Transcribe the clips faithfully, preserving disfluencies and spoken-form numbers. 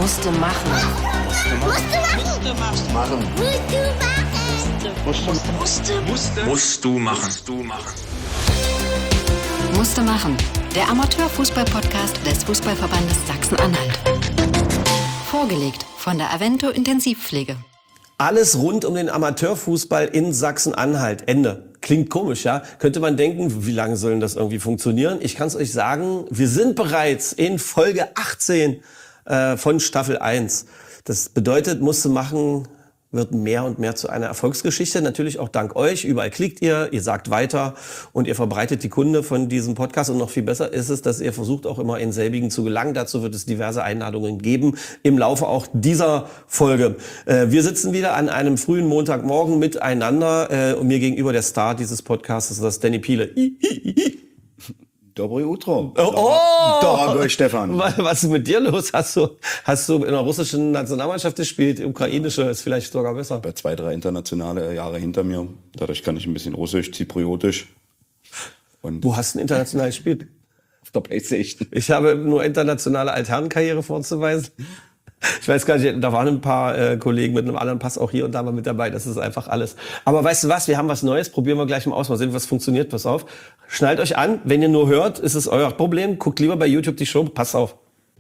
Musste machen. Musste machen. Machen. Musste machen. Musste. Musste. Musst du machen. Musst du machen. Musste machen. Der Amateurfußball-Podcast des Fußballverbandes Sachsen-Anhalt. Vorgelegt von der Avento Intensivpflege. Alles rund um den Amateurfußball in Sachsen-Anhalt. Ende. Klingt komisch, ja? Könnte man denken, wie lange soll denn das irgendwie funktionieren? Ich kann es euch sagen, wir sind bereits in Folge achtzehn äh, von Staffel eins. Das bedeutet, musste machen, wird mehr und mehr zu einer Erfolgsgeschichte. Natürlich auch dank euch. Überall klickt ihr, ihr sagt weiter und ihr verbreitet die Kunde von diesem Podcast. Und noch viel besser ist es, dass ihr versucht, auch immer in selbigen zu gelangen. Dazu wird es diverse Einladungen geben im Laufe auch dieser Folge. Äh, wir sitzen wieder an einem frühen Montagmorgen miteinander. Äh, und mir gegenüber der Star dieses Podcasts ist das Danny Piele. Dobre Utro. Oh, oh! Dorogoy Stefan. Was ist mit dir los? Hast du, hast du in der russischen Nationalmannschaft gespielt? Ukrainische ist vielleicht sogar besser. Bei zwei, drei internationale Jahre hinter mir. Dadurch kann ich ein bisschen Russisch, Zypriotisch. Und Wo hast du denn international gespielt? auf der Playstation. Ich habe nur internationale Alternkarriere vorzuweisen. Ich weiß gar nicht, da waren ein paar äh, Kollegen mit einem anderen Pass auch hier und da mal mit dabei. Das ist einfach alles. Aber weißt du was? Wir haben was Neues. Probieren wir gleich mal aus. Mal sehen, was funktioniert. Pass auf. Schnallt euch an. Wenn ihr nur hört, ist es euer Problem. Guckt lieber bei YouTube die Show. Pass auf.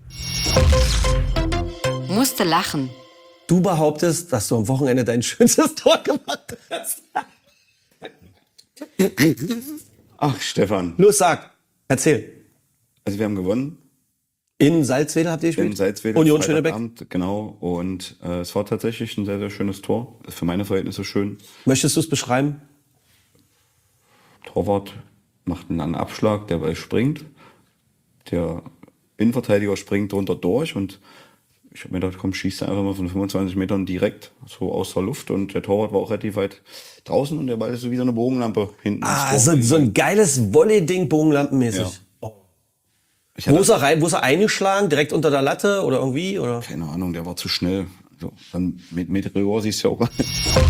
Musste lachen. Du behauptest, dass du am Wochenende dein schönstes Tor gemacht hast. Ach, Stefan. Los, sag. Erzähl. Also wir haben gewonnen. In Salzwedel habt ihr gespielt? In Salzwedel. Union Schönebeck. Freitagabend, genau. Und äh, es war tatsächlich ein sehr, sehr schönes Tor. Ist für meine Verhältnisse schön. Möchtest du es beschreiben? Torwart macht einen langen Abschlag, der Ball springt. Der Innenverteidiger springt drunter durch und ich habe mir gedacht, komm, schießt einfach mal von fünfundzwanzig Metern direkt so aus der Luft und der Torwart war auch relativ weit draußen und der Ball ist so wie so eine Bogenlampe hinten. Ah, ins Tor. so, so ein geiles Volley-Ding, bogenlampenmäßig. Ja. Oh. Ich Wo hatte, ist er rein? Wo ist er eingeschlagen? Direkt unter der Latte oder irgendwie? Oder? keine Ahnung, der war zu schnell. So, dann mit Meteor siehst du ja auch.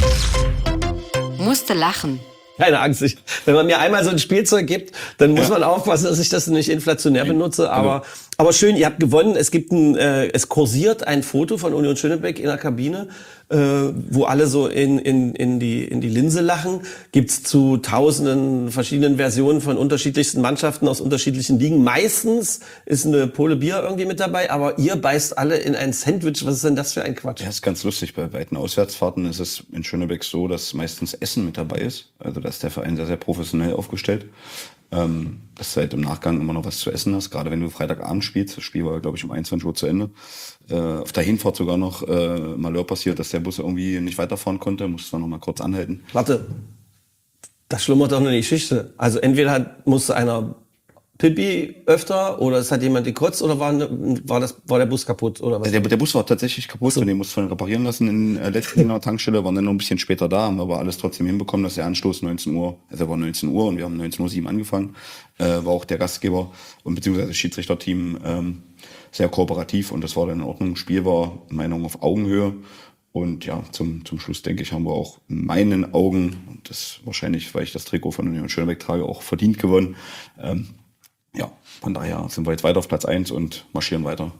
Musste lachen. Keine Angst. Ich, wenn man mir einmal so ein Spielzeug gibt, dann muss ja. man aufpassen, dass ich das nicht inflationär benutze. Aber, aber schön, ihr habt gewonnen. Es gibt ein, äh, es kursiert ein Foto von Union Schönebeck in der Kabine, äh, wo alle so in, in, in die, in die Linse lachen. Gibt's zu tausenden verschiedenen Versionen von unterschiedlichsten Mannschaften aus unterschiedlichen Ligen. Meistens ist eine Pole Bier irgendwie mit dabei, aber ihr beißt alle in ein Sandwich. Was ist denn das für ein Quatsch? Ja, ist ganz lustig. Bei weiten Auswärtsfahrten ist es in Schönebeck so, dass meistens Essen mit dabei ist. Also da ist der Verein sehr, sehr professionell aufgestellt. Ähm, dass du halt im Nachgang immer noch was zu essen hast, gerade wenn du Freitagabend spielst. Das Spiel war, glaube ich, um einundzwanzig Uhr zu Ende. Äh, auf der Hinfahrt sogar noch äh, Malheur passiert, dass der Bus irgendwie nicht weiterfahren konnte. Musste dann noch mal kurz anhalten. Warte, das schlummert doch nur die Geschichte. Also entweder hat, musste einer Pipi öfter oder es hat jemand gekotzt oder war, ne, war, das, war der Bus kaputt oder was? Der, der Bus war tatsächlich kaputt so. Und den musste man reparieren lassen in der letzten Tankstelle. Waren dann noch ein bisschen später da, haben aber alles trotzdem hinbekommen, dass der Anstoß neunzehn Uhr, also war neunzehn Uhr und wir haben neunzehn Uhr sieben angefangen. Äh, war auch der Gastgeber und beziehungsweise das Schiedsrichterteam ähm, sehr kooperativ und das war dann in Ordnung. Spiel war in meiner Meinung auf Augenhöhe. Und ja, zum, zum Schluss, denke ich, haben wir auch in meinen Augen, und das wahrscheinlich, weil ich das Trikot von Union Schönebeck trage, auch verdient gewonnen. Ähm, Ja, von daher sind wir jetzt weiter auf Platz eins und marschieren weiter.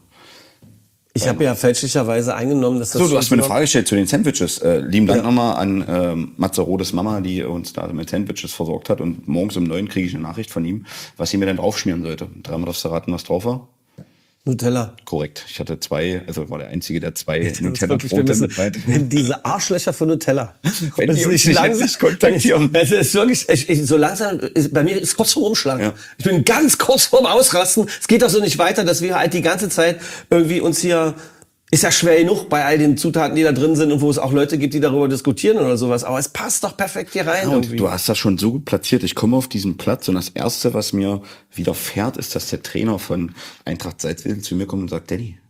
Ich habe ja fälschlicherweise eingenommen, dass das... So, du hast mir eine Frage gestellt zu den Sandwiches. Äh, lieben Dank ja. nochmal an ähm, Matze Rodes Mama, die uns da mit Sandwiches versorgt hat. Und morgens um neun kriege ich eine Nachricht von ihm, was sie mir denn draufschmieren sollte. Dreimal darfst du raten, was drauf war? Nutella. Korrekt. Ich hatte zwei, also war der Einzige, der zwei Nutella-Brote mit rein. Diese Arschlöcher von Nutella. Wenn die uns nicht langsam kontaktieren. Es ist wirklich, ich, ich, so langsam, ist, bei mir ist kurz vorm Umschlagen. Ja. Ich bin ganz kurz vorm Ausrasten. Es geht doch so nicht weiter, dass wir halt die ganze Zeit irgendwie uns hier, ist ja schwer genug bei all den Zutaten, die da drin sind und wo es auch Leute gibt, die darüber diskutieren oder sowas. Aber es passt doch perfekt hier rein. Ja, und irgendwie. du hast das schon so gut platziert. Ich komme auf diesen Platz und das Erste, was mir widerfährt, ist, dass der Trainer von Eintracht Salzwedel zu mir kommt und sagt, Danny,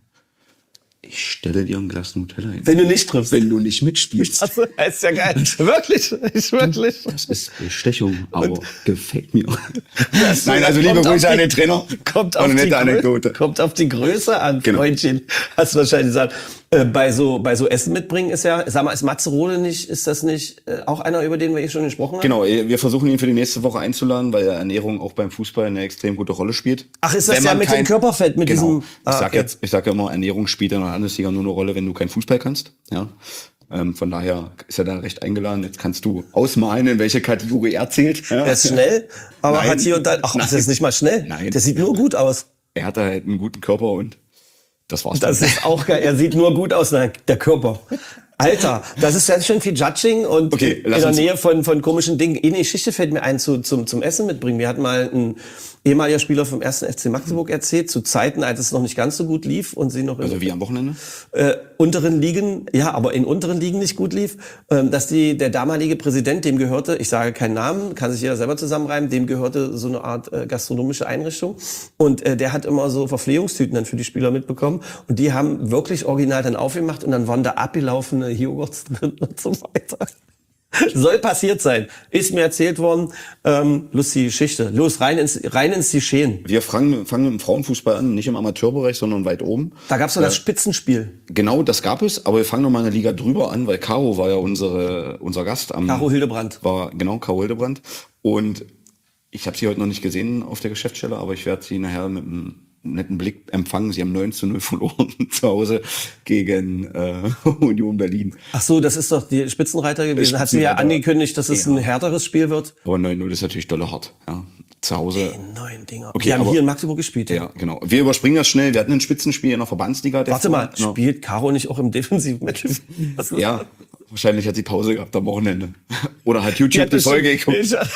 ich stelle dir ein Glas Nutella hin. Wenn du nicht triffst. Wenn du nicht mitspielst. Das ist ja geil. Wirklich, ist wirklich. Das ist Bestechung, aber und gefällt mir. Das Nein, also liebe Grüße an den Trainer. Kommt auf, eine nette die Anekdote. kommt auf die Größe an, Genau. Freundchen. Hast du wahrscheinlich gesagt. Äh, bei so bei so Essen mitbringen ist ja, sag mal, ist Matze Rode nicht, ist das nicht äh, auch einer, über den wir hier schon gesprochen haben? Genau, wir versuchen ihn für die nächste Woche einzuladen, weil Ernährung auch beim Fußball eine extrem gute Rolle spielt. Ach, ist das Wenn ja man mit kein, dem Körperfett, mit genau, diesem... ich Ah, sag okay. jetzt, ich sag ja immer, Ernährung spielt in der Landesliga nur eine Rolle, wenn du keinen Fußball kannst. Ja. Ähm, von daher ist er da recht eingeladen. Jetzt kannst du ausmalen, in welche Kategorie er zählt. Ja. Er ist schnell, aber Nein. hat hier und da... Ach, das ist nicht mal schnell. Nein. Der sieht nur gut aus. Er hat halt einen guten Körper und das war's. Das dann. ist auch geil. Er sieht nur gut aus, nein, der Körper. Alter, das ist ganz schön viel Judging und Okay, in lass der uns- Nähe von, von komischen Dingen. Eine Geschichte fällt mir ein zu, zum, zum Essen mitbringen. Wir hatten mal ein ehemaliger Spieler vom ersten F C Magdeburg erzählt, zu Zeiten, als es noch nicht ganz so gut lief und sie noch in Also wie am Wochenende? äh, unteren Ligen, ja, aber in unteren Ligen nicht gut lief, ähm, dass die, der damalige Präsident, dem gehörte, ich sage keinen Namen, kann sich jeder selber zusammenreimen, dem gehörte so eine Art äh, gastronomische Einrichtung und äh, der hat immer so Verpflegungstüten dann für die Spieler mitbekommen und die haben wirklich original dann aufgemacht und dann waren da abgelaufene Joghurts drin und so weiter. Soll passiert sein. Ist mir erzählt worden. Ähm, lustige Geschichte. Los, rein ins, rein ins Geschehen. Wir fangen, fangen mit dem Frauenfußball an, nicht im Amateurbereich, sondern weit oben. Da gab's doch das Spitzenspiel. Genau, das gab es, aber wir fangen noch mal eine Liga drüber an, weil Caro war ja unsere, unser Gast. Am, Caro Hildebrand. War, genau, Caro Hildebrand. Und ich habe sie heute noch nicht gesehen auf der Geschäftsstelle, aber ich werde sie nachher mit einem netten Blick empfangen. Sie haben neun zu null verloren zu Hause gegen äh, Union Berlin. Ach so, das ist doch die Spitzenreiter gewesen. Hat sie ja Spitzenreiter. angekündigt, dass es Ja. ein härteres Spiel wird. Aber neun null ist natürlich dolle hart. Ja. Zu Hause. Neun Dinger. Okay, Wir haben aber- hier in Magdeburg gespielt. Ja, genau. Wir überspringen das schnell. Wir hatten ein Spitzenspiel in der Verbandsliga. der Warte mal, vor- genau. spielt Caro nicht auch im defensiven Mittelfeld? Was ist- Ja, wahrscheinlich hat sie Pause gehabt am Wochenende. Oder hat YouTube Die hat die Folge bestimmt- geguckt.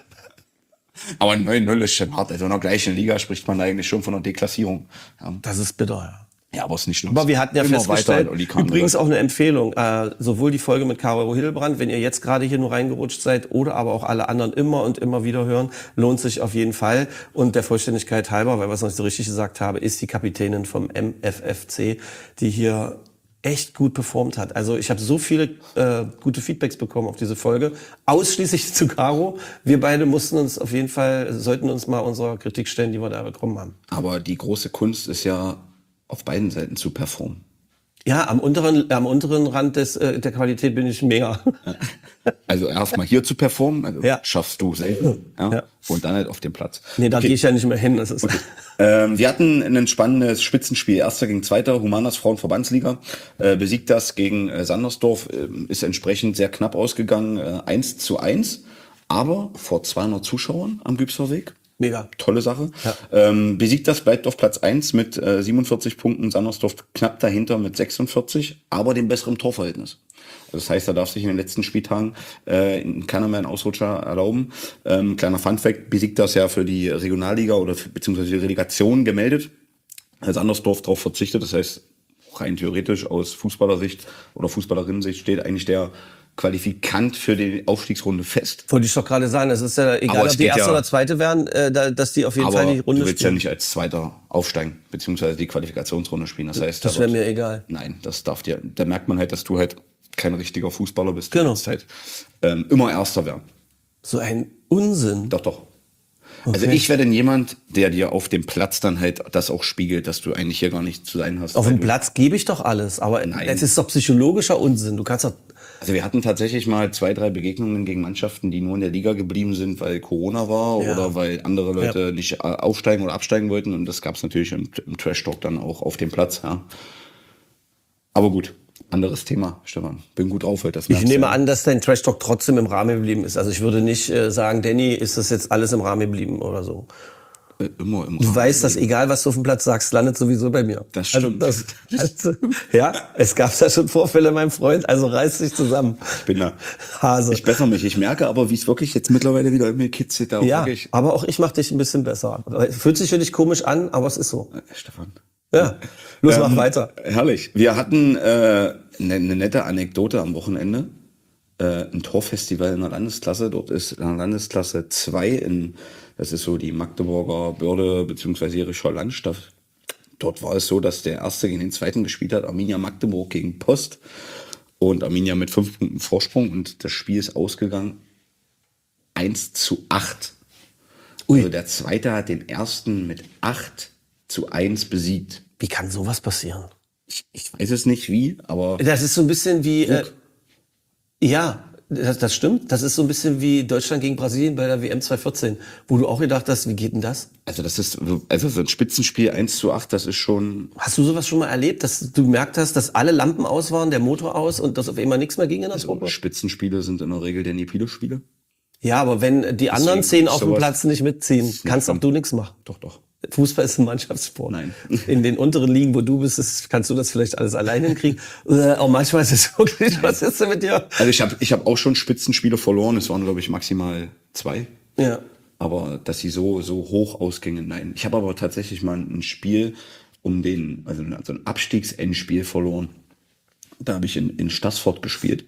Aber neun null ist schon hart. Also in der gleichen Liga spricht man eigentlich schon von einer Deklassierung. Ja, Das ist bitter, ja. ja aber es ist nicht schlimm. Aber wir hatten ja Immer festgestellt, weiter an Uli Kahn übrigens dran. auch eine Empfehlung, äh, sowohl die Folge mit Caro Hildebrand, wenn ihr jetzt gerade hier nur reingerutscht seid, oder aber auch alle anderen immer und immer wieder hören, lohnt sich auf jeden Fall. Und der Vollständigkeit halber, weil wir es noch nicht so richtig gesagt haben, ist die Kapitänin vom M F F C, die hier echt gut performt hat. Also ich habe so viele äh, gute Feedbacks bekommen auf diese Folge, ausschließlich zu Caro. Wir beide mussten uns auf jeden Fall, sollten uns mal unserer Kritik stellen, die wir da bekommen haben. Aber die große Kunst ist ja, auf beiden Seiten zu performen. Ja, am unteren, am unteren Rand des, äh, der Qualität bin ich mega. Also erstmal hier zu performen, also Ja. schaffst du selten. Ja? Ja. Und dann halt auf dem Platz. Nee, da Okay. gehe ich ja nicht mehr hin. Das ist Ähm, wir hatten ein spannendes Spitzenspiel. Erster gegen Zweiter, Humanas Frauenverbandsliga. Äh, besiegt das gegen äh, Sandersdorf. Äh, ist entsprechend sehr knapp ausgegangen. Äh, eins zu eins. Aber vor zweihundert Zuschauern am Gübser Weg. mega. Tolle Sache. Ja. Ähm, besiegt das, bleibt auf Platz eins mit äh, siebenundvierzig Punkten. Sandersdorf knapp dahinter mit sechsundvierzig, aber dem besseren Torverhältnis. Das heißt, da darf sich in den letzten Spieltagen äh, keiner mehr einen Ausrutscher erlauben. Ähm, kleiner Funfact, besiegt das ja für die Regionalliga oder für, beziehungsweise die Relegation gemeldet. Als Sandersdorf darauf verzichtet. Das heißt, rein theoretisch aus Fußballersicht oder Fußballerinnensicht steht eigentlich der Qualifikant für die Aufstiegsrunde fest. Wollte ich doch gerade sagen, es ist ja egal, Aber ob es die geht erste ja- oder zweite werden, äh, da, dass die auf jeden Aber Fall die Runde du willst ja spielen. nicht als Zweiter aufsteigen, beziehungsweise die Qualifikationsrunde spielen. Das heißt, Das da wäre wird- mir egal. Nein, das darf dir. Da merkt man halt, dass du halt kein richtiger Fußballer bist. Genau. Du willst halt ähm, immer Erster werden. So ein Unsinn. Doch, doch. Also Okay. ich werde jemand, der dir auf dem Platz dann halt das auch spiegelt, dass du eigentlich hier gar nicht zu sein hast. Auf weil dem du- Platz gebe ich doch alles, aber Nein. es ist doch psychologischer Unsinn. Du kannst doch, Also wir hatten tatsächlich mal zwei, drei Begegnungen gegen Mannschaften, die nur in der Liga geblieben sind, weil Corona war Ja. oder weil andere Leute Ja. nicht äh, aufsteigen oder absteigen wollten. Und das gab es natürlich im, im Trash-Talk dann auch auf dem Platz. Ja. Aber gut, anderes Thema, Stefan. Bin gut auf heute. Das ich merkst du nehme ja. an, dass dein Trash-Talk trotzdem im Rahmen geblieben ist. Also ich würde nicht äh, sagen, Danny, ist das jetzt alles im Rahmen geblieben oder so. Äh, Immer im Du weißt, dass egal, was du auf dem Platz sagst, landet sowieso bei mir. Das stimmt. Also, das, also, ja, es gab da schon Vorfälle, mein Freund, also reiß dich zusammen. Ich bin da. Hase. Ich bessere mich. Ich merke aber, wie es wirklich jetzt mittlerweile wieder in mir kitzelt. Da auch Ja, wirklich. aber auch ich mach dich ein bisschen besser. Fühlt sich für dich komisch an, aber es ist so. Äh, Stefan. Ja, los, mach Ähm, weiter. Herrlich. Wir hatten äh, eine ne nette Anekdote am Wochenende. Äh, ein Torfestival in der Landesklasse. Dort ist in der Landesklasse zwei in, das ist so die Magdeburger Börde bzw. Jerichower Landstadt. Dort war es so, dass der Erste gegen den Zweiten gespielt hat, Arminia Magdeburg gegen Post. Und Arminia mit fünf Punkten Vorsprung. Und das Spiel ist ausgegangen eins zu acht. Ui. Also der Zweite hat den Ersten mit acht zu eins besiegt. Wie kann sowas passieren? Ich, ich weiß es nicht wie, aber Das ist so ein bisschen wie, äh, ja, das, das stimmt. Das ist so ein bisschen wie Deutschland gegen Brasilien bei der W M zwanzig vierzehn, wo du auch gedacht hast, wie geht denn das? Also das ist, also so ein Spitzenspiel eins zu acht, das ist schon... Hast du sowas schon mal erlebt, dass du gemerkt hast, dass alle Lampen aus waren, der Motor aus und dass auf einmal nichts mehr ging in der Also Truppe? Spitzenspiele sind in der Regel der Nepido-Spiele. Ja, aber wenn die anderen Deswegen zehn auf dem sowas- Platz nicht mitziehen, nicht kannst auch dran. du nichts machen. Doch, doch. Fußball ist ein Mannschaftssport. Nein. In den unteren Ligen, wo du bist, ist, kannst du das vielleicht alles alleine hinkriegen. Äh, auch manchmal ist es wirklich, was ist denn mit dir? Also ich habe ich hab auch schon Spitzenspiele verloren. Es waren, glaube ich, maximal zwei. Ja. Aber dass sie so, so hoch ausgingen, nein. Ich habe aber tatsächlich mal ein Spiel um den, also so ein Abstiegsendspiel verloren. Da habe ich in, in Stassfurt gespielt.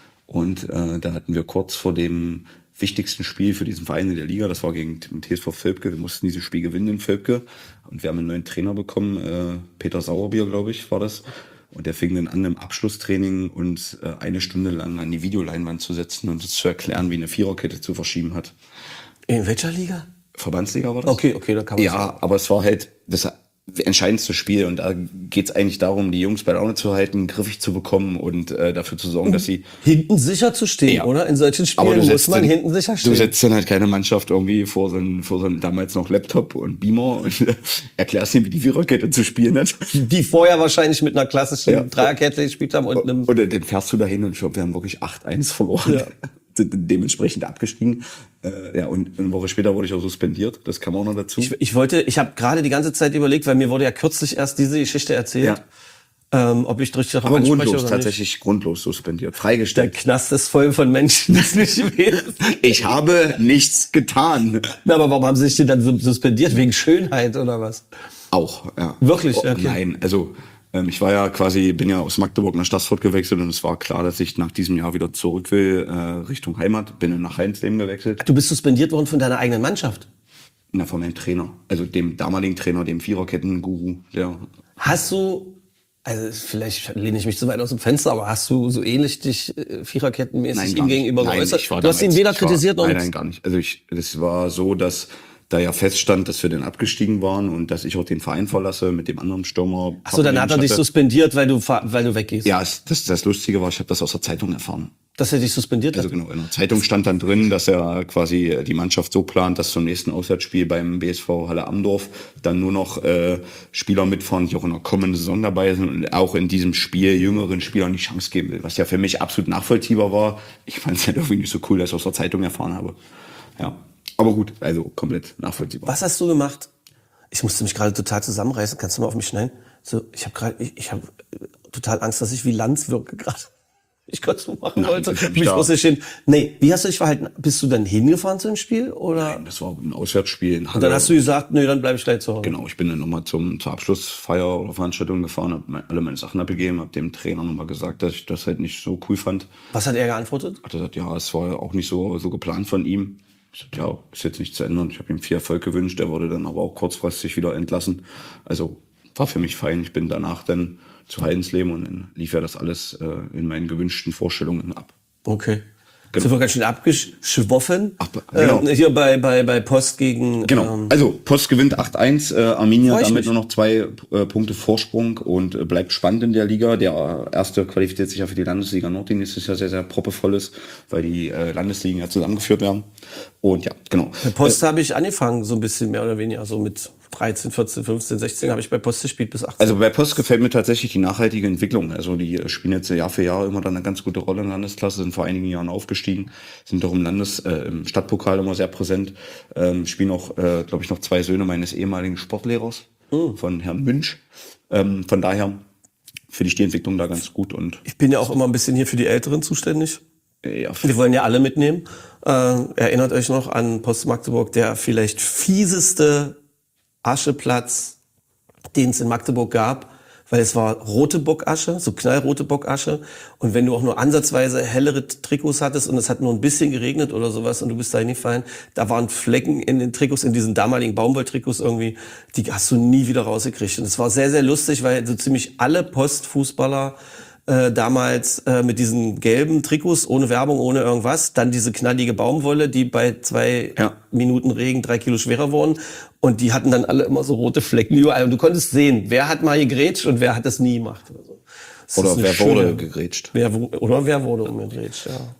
Und äh, da hatten wir kurz vor dem wichtigsten Spiel für diesen Verein in der Liga, das war gegen den T S V Völpke. Wir mussten dieses Spiel gewinnen in Völpke. Und wir haben einen neuen Trainer bekommen, äh, Peter Sauerbier, glaube ich, war das. Und der fing dann an, im Abschlusstraining uns äh, eine Stunde lang an die Videoleinwand zu setzen und uns zu erklären, wie eine Viererkette zu verschieben hat. In welcher Liga? Verbandsliga war das? Okay, okay, da kann man Ja, aber es war halt das entscheidendste Spiel und da geht's eigentlich darum, die Jungs bei Laune zu halten, griffig zu bekommen und äh, dafür zu sorgen, dass sie... hinten sicher zu stehen, Ja. oder? In solchen Spielen Aber du muss setzt man dann, hinten sicher stehen. Du setzt dann halt keine Mannschaft irgendwie vor so einen, vor so einen damals noch Laptop und Beamer und äh, erklärst ihnen, wie die Viererkette zu spielen hat. die vorher wahrscheinlich mit einer klassischen Ja. Dreierkette gespielt haben und einem... Und dann fährst du dahin und ich glaube, wir haben wirklich acht eins verloren. Ja. Sind dementsprechend abgestiegen. Äh, ja, und eine Woche später wurde ich auch suspendiert. Das kam auch noch dazu. Ich, ich wollte, ich habe gerade die ganze Zeit überlegt, weil mir wurde ja kürzlich erst diese Geschichte erzählt, Ja. ähm, ob ich richtig Aber davon spreche grundlos, oder nicht. tatsächlich grundlos suspendiert. Der Freigestellt. Knast ist voll von Menschen, das nicht gewesen. Ich habe nichts getan. Na, aber warum haben sie sich denn dann so suspendiert? Wegen Schönheit oder was? Auch, ja. Wirklich? Oh, Okay. Nein, also ähm, ich war ja quasi, bin ja aus Magdeburg nach Stassfurt gewechselt und es war klar, dass ich nach diesem Jahr wieder zurück will, äh, Richtung Heimat. Bin dann nach Heidensleben gewechselt. Du bist suspendiert worden von deiner eigenen Mannschaft. Na, von meinem Trainer. Also dem damaligen Trainer, dem Viererketten-Guru, der... Hast du, also vielleicht lehne ich mich zu weit aus dem Fenster, aber hast du so ähnlich dich äh, Viererkettenmäßig ihm gegenüber nein, geäußert? ich war Du hast ihn damals- weder ich war, kritisiert noch... Nein, nein, gar nicht. Also ich, das war so, dass da ja feststand, dass wir dann abgestiegen waren und dass ich auch den Verein verlasse mit dem anderen Stürmer. Ach so, dann hat er dich hatte. suspendiert, weil du, fahr- weil du weggehst. Ja, es- das, das Lustige war, ich habe das aus der Zeitung erfahren. Dass er dich suspendiert Also hat? genau, in der Zeitung stand dann drin, dass er quasi die Mannschaft so plant, dass zum nächsten Auswärtsspiel beim B S V Halle Amdorf dann nur noch äh, Spieler mitfahren, die auch in der kommenden Saison dabei sind und auch in diesem Spiel jüngeren Spielern die Chance geben will. Was ja für mich absolut nachvollziehbar war. Ich fand es halt irgendwie nicht so cool, dass ich aus der Zeitung erfahren habe. Ja, aber gut, also komplett nachvollziehbar. Was hast du gemacht? Ich musste mich gerade total zusammenreißen. Kannst du mal auf mich schnellen? So, ich habe gerade, ich, ich habe total Angst, dass ich wie Lanz wirke gerade. Ich konnte es nur machen Nein, wollte. ich hab mich Mich da- muss ich hin. Nee, wie hast du dich verhalten? Bist du dann hingefahren zu dem Spiel oder? Nein, das war ein Auswärtsspiel in Halle. Und dann hast du gesagt, nee, dann bleib ich gleich zu Hause. Genau, ich bin dann nochmal zum, zur Abschlussfeier oder Veranstaltung gefahren, habe mein, alle meine Sachen abgegeben, habe dem Trainer nochmal gesagt, dass ich das halt nicht so cool fand. Was hat er geantwortet? Hat er gesagt, ja, es war auch nicht so, so geplant von ihm. Ich sagte, ja, ist jetzt nicht zu ändern. Ich habe ihm viel Erfolg gewünscht, er wurde dann aber auch kurzfristig wieder entlassen. Also war für mich fein. Ich bin danach dann zu Heidensleben und dann lief ja das alles äh, in meinen gewünschten Vorstellungen ab. Okay. Genau. Sind wir ganz schön abgeschwoffen. Ach, genau. äh, hier bei, bei, bei Post gegen... Genau. Ähm, Also Post gewinnt acht eins, äh, Arminia Freu ich damit mich. nur noch zwei äh, Punkte Vorsprung und äh, bleibt spannend in der Liga. Der äh, erste qualifiziert sich ja für die Landesliga Nord, die nächstes Jahr sehr, sehr proppevoll ist, weil die äh, Landesligen ja zusammengeführt werden. Und ja, genau. bei Post habe ich angefangen, so ein bisschen mehr oder weniger, so mit dreizehn, vierzehn, fünfzehn, sechzehn habe ich bei Post gespielt bis achtzehn. Also bei Post gefällt mir tatsächlich die nachhaltige Entwicklung. Also die äh, spielen jetzt Jahr für Jahr immer dann eine ganz gute Rolle in der Landesklasse, sind vor einigen Jahren aufgestiegen, sind doch im Landes, äh, im Stadtpokal immer sehr präsent, ähm, spielen auch, äh, glaube ich, noch zwei Söhne meines ehemaligen Sportlehrers, Mhm. von Herrn Münch. Ähm, von daher finde ich die Entwicklung da ganz gut und Ich bin ja auch immer ein bisschen hier für die Älteren zuständig. äh, ja, Wir wollen ja alle mitnehmen. Äh, erinnert euch noch an Post Magdeburg, der vielleicht fieseste Ascheplatz, den es in Magdeburg gab, weil es war rote Bockasche, so knallrote Bockasche. Und wenn du auch nur ansatzweise hellere Trikots hattest und es hat nur ein bisschen geregnet oder sowas und du bist da hingefallen, da waren Flecken in den Trikots, in diesen damaligen Baumwolltrikots irgendwie, die hast du nie wieder rausgekriegt. Und es war sehr, sehr lustig, weil so ziemlich alle Postfußballer äh, damals äh, mit diesen gelben Trikots, ohne Werbung, ohne irgendwas, dann diese knallige Baumwolle, die bei zwei Ja. Minuten Regen drei Kilo schwerer wurden. Und die hatten dann alle immer so rote Flecken überall. Und du konntest sehen, wer hat mal gegrätscht und wer hat das nie gemacht. Oder, so. Das oder ist eine wer schöne- wurde gegrätscht. Wer, wo- oder wer wurde umgegrätscht, ja.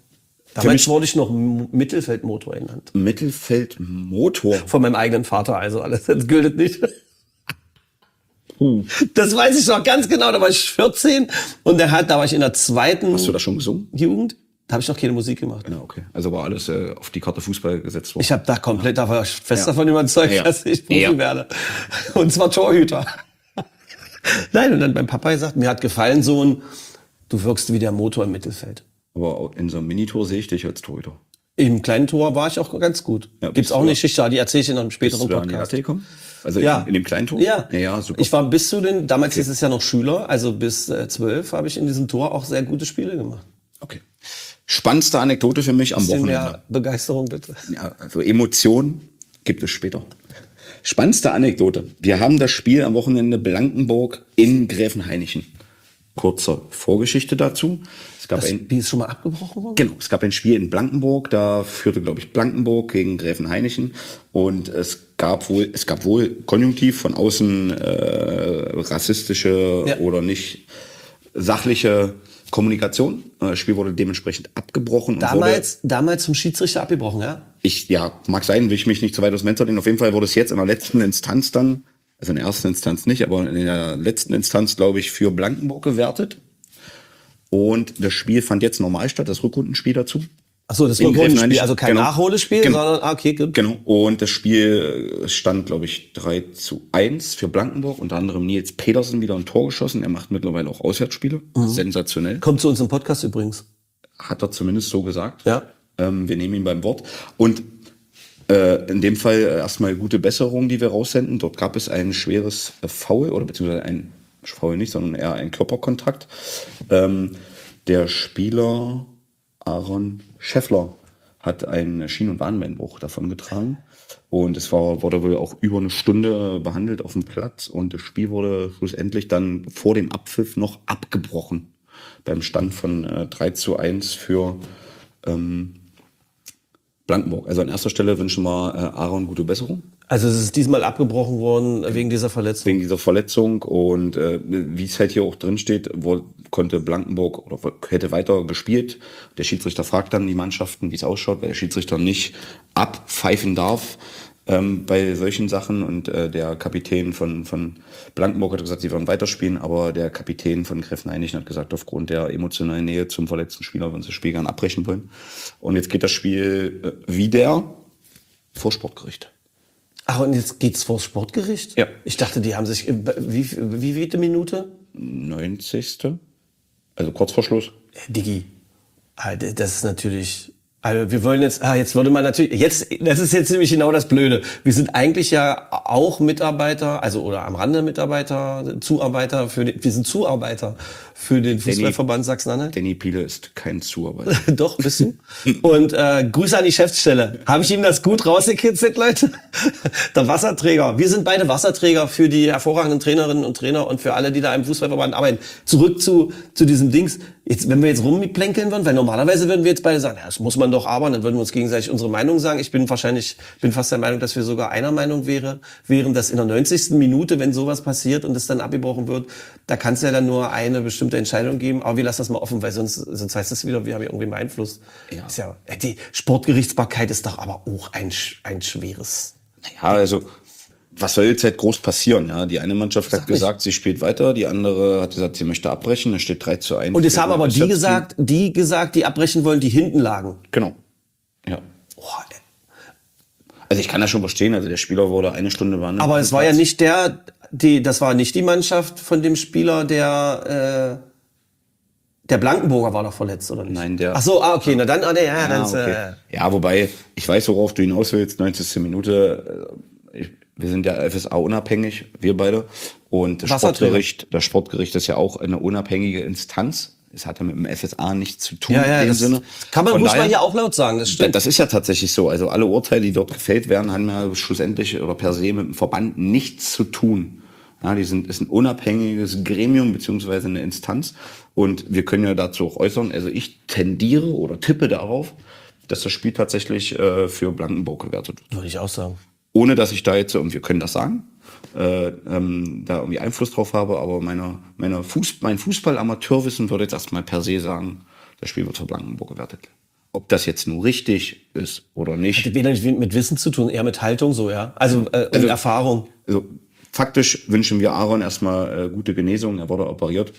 Damals wurde ich noch M- Mittelfeldmotor genannt. Mittelfeldmotor. Von meinem eigenen Vater, also alles. Das gilt nicht. Uh. Das weiß ich noch ganz genau. Da war ich vierzehn und der hat, da war ich in der zweiten Hast du das schon gesungen? Jugend. Da habe ich noch keine Musik gemacht. Ja, okay. Also war alles äh, auf die Karte Fußball gesetzt worden. Ich habe da komplett, da war ich fest Ja. davon überzeugt, Ja. dass ich Profi Ja. werde. Und zwar Torhüter. Nein, und dann beim Papa gesagt, mir hat gefallen, Sohn, du wirkst wie der Motor im Mittelfeld. Aber in so einem Minitor sehe ich dich als Torhüter. Im kleinen Tor war ich auch ganz gut. Ja, Gibt's bist auch du eine da- Geschichte, die erzähle ich in einem Bist späteren du da an die A Podcast. T gekommen? Also Ja. in, in dem kleinen Tor? Ja. Ja, ja, super. Ich war bis zu den, damals hieß es ja noch Schüler, also bis äh, zwölf habe ich in diesem Tor auch sehr gute Spiele gemacht. Okay. Spannendste Anekdote für mich am Bisschen Wochenende. mehr Begeisterung bitte. Ja, also Emotionen gibt es später. Spannendste Anekdote. Wir haben das Spiel am Wochenende Blankenburg in Gräfenhainichen. Kurze Vorgeschichte dazu. Es gab Das ein, Spiel ist schon mal abgebrochen worden? genau, es gab ein Spiel in Blankenburg, da führte, glaube ich, Blankenburg gegen Gräfenhainichen. Und es gab wohl, es gab wohl konjunktiv von außen äh, rassistische Ja. oder nicht sachliche Kommunikation. Das Spiel wurde dementsprechend abgebrochen. Und wurde, Damals, damals zum Schiedsrichter abgebrochen, ja? ich, ja, mag sein, will ich mich nicht zu weit aus dem Fenster lehnen. Auf jeden Fall wurde es jetzt in der letzten Instanz dann, also in der ersten Instanz nicht, aber in der letzten Instanz, glaube ich, für Blankenburg gewertet. Und das Spiel fand jetzt normal statt, das Rückrundenspiel dazu. Ach so, das In Rückrundenspiel, Gräfenhainichen, also kein genau. Nachholespiel, Genau. sondern, ah, okay, gut. Genau. Und das Spiel stand, glaube ich, drei zu eins für Blankenburg. Unter anderem Nils Petersen wieder ein Tor geschossen. Er macht mittlerweile auch Auswärtsspiele. Sensationell. Kommt zu uns im Podcast übrigens. Hat er zumindest so gesagt. Ja. Ähm, wir nehmen ihn beim Wort. Und äh, in dem Fall äh, erstmal gute Besserung, die wir raussenden. Dort gab es ein schweres äh, Foul, oder beziehungsweise ein Foul nicht, sondern eher ein Körperkontakt. Ähm, der Spieler Aaron Scheffler hat einen Schien- und Wadenbeinbruch davongetragen. Und es war, wurde wohl auch über eine Stunde behandelt auf dem Platz. Und das Spiel wurde schlussendlich dann vor dem Abpfiff noch abgebrochen. Beim Stand von äh, drei zu eins für ähm, Blankenburg. Also an erster Stelle wünschen wir äh, Aaron gute Besserung. Also es ist diesmal abgebrochen worden wegen dieser Verletzung. Wegen dieser Verletzung. Und äh, wie es halt hier auch drin steht, wo, konnte Blankenburg oder hätte weiter gespielt. Der Schiedsrichter fragt dann die Mannschaften, wie es ausschaut, weil der Schiedsrichter nicht abpfeifen darf ähm, bei solchen Sachen. Und äh, der Kapitän von, von Blankenburg hat gesagt, sie werden weiterspielen, aber der Kapitän von Gräfenhainichen hat gesagt, aufgrund der emotionalen Nähe zum verletzten Spieler würden sie das Spiel gerne abbrechen wollen. Und jetzt geht das Spiel äh, wieder vor Sportgericht. Ach, und jetzt geht's vor das Sportgericht? Ja. Ich dachte, die haben sich, äh, wie, wie wievielte Minute? neunzigste Also kurz vor Schluss. Äh, Digi, ah, d- das ist natürlich, also wir wollen jetzt, ah, jetzt würde man natürlich, jetzt, das ist jetzt nämlich genau das Blöde. Wir sind eigentlich ja auch Mitarbeiter, also oder am Rande Mitarbeiter, Zuarbeiter für den, wir sind Zuarbeiter für den Fußballverband Sachsen-Anhalt. Danny Piele ist kein Zuarbeiter. Doch, bist du. Und äh, Grüße an die Geschäftsstelle. Habe ich ihm das gut rausgekitzelt, Leute? Der Wasserträger. Wir sind beide Wasserträger für die hervorragenden Trainerinnen und Trainer und für alle, die da im Fußballverband arbeiten. Zurück zu zu diesem Dings. Jetzt, wenn wir jetzt rumplänkeln würden, weil normalerweise würden wir jetzt beide sagen, ja, das muss man doch aber, dann würden wir uns gegenseitig unsere Meinung sagen. Ich bin wahrscheinlich, bin fast der Meinung, dass wir sogar einer Meinung wäre, wären, dass in der neunzigsten Minute, wenn sowas passiert und es dann abgebrochen wird, da kann es ja dann nur eine bestimmte Entscheidung geben, aber wir lassen das mal offen, weil sonst, sonst heißt es wieder, wir haben ja irgendwie beeinflusst. Ja. Ist ja, die Sportgerichtsbarkeit ist doch aber auch ein, sch- ein schweres. Ja, also was soll jetzt halt groß passieren? Ja, die eine Mannschaft hat Sag gesagt, sie spielt weiter, die andere hat gesagt, sie möchte abbrechen. Da steht drei zu eins. Und es für haben aber das die Team. gesagt, die gesagt, die abbrechen wollen, die hinten lagen. Genau. Ja. Boah, ey. Also ich kann das schon verstehen. Also der Spieler wurde eine Stunde behandelt. Aber es war ja nicht der, die, das war nicht die Mannschaft von dem Spieler, der, äh, der Blankenburger war doch verletzt, oder nicht? Nein, der- Ach so, ah, okay, na dann, ah, der, ja, Ja, dann ist, okay. äh, Ja, wobei, ich weiß, worauf du hinaus willst. neunzigste Minute. äh, Ich, wir sind ja F S A unabhängig, wir beide. Und das Wasserträger. Sportgericht, das Sportgericht ist ja auch eine unabhängige Instanz. Es hat ja mit dem F S A nichts zu tun ja, ja, in dem das Sinne. kann man, Von muss man daher- hier auch laut sagen, das Da- stimmt. Das ist ja tatsächlich so. Also alle Urteile, die dort gefällt werden, haben ja schlussendlich oder per se mit dem Verband nichts zu tun. Ja, die sind, ist ein unabhängiges Gremium beziehungsweise eine Instanz. Und wir können ja dazu auch äußern. Also ich tendiere oder tippe darauf, dass das Spiel tatsächlich äh, für Blankenburg gewertet wird. Würde ich auch sagen. Ohne dass ich da jetzt, und wir können das sagen, äh, ähm, da irgendwie Einfluss drauf habe, aber meine, meine Fuß, mein Fußball-Amateurwissen würde jetzt erstmal per se sagen, das Spiel wird für Blankenburg gewertet. ob das jetzt nur richtig ist oder nicht. Hat weder mit Wissen zu tun, eher mit Haltung so, ja. Also, äh, und Also- Erfahrung. Also faktisch wünschen wir Aaron erstmal äh, gute Genesung. Er wurde operiert.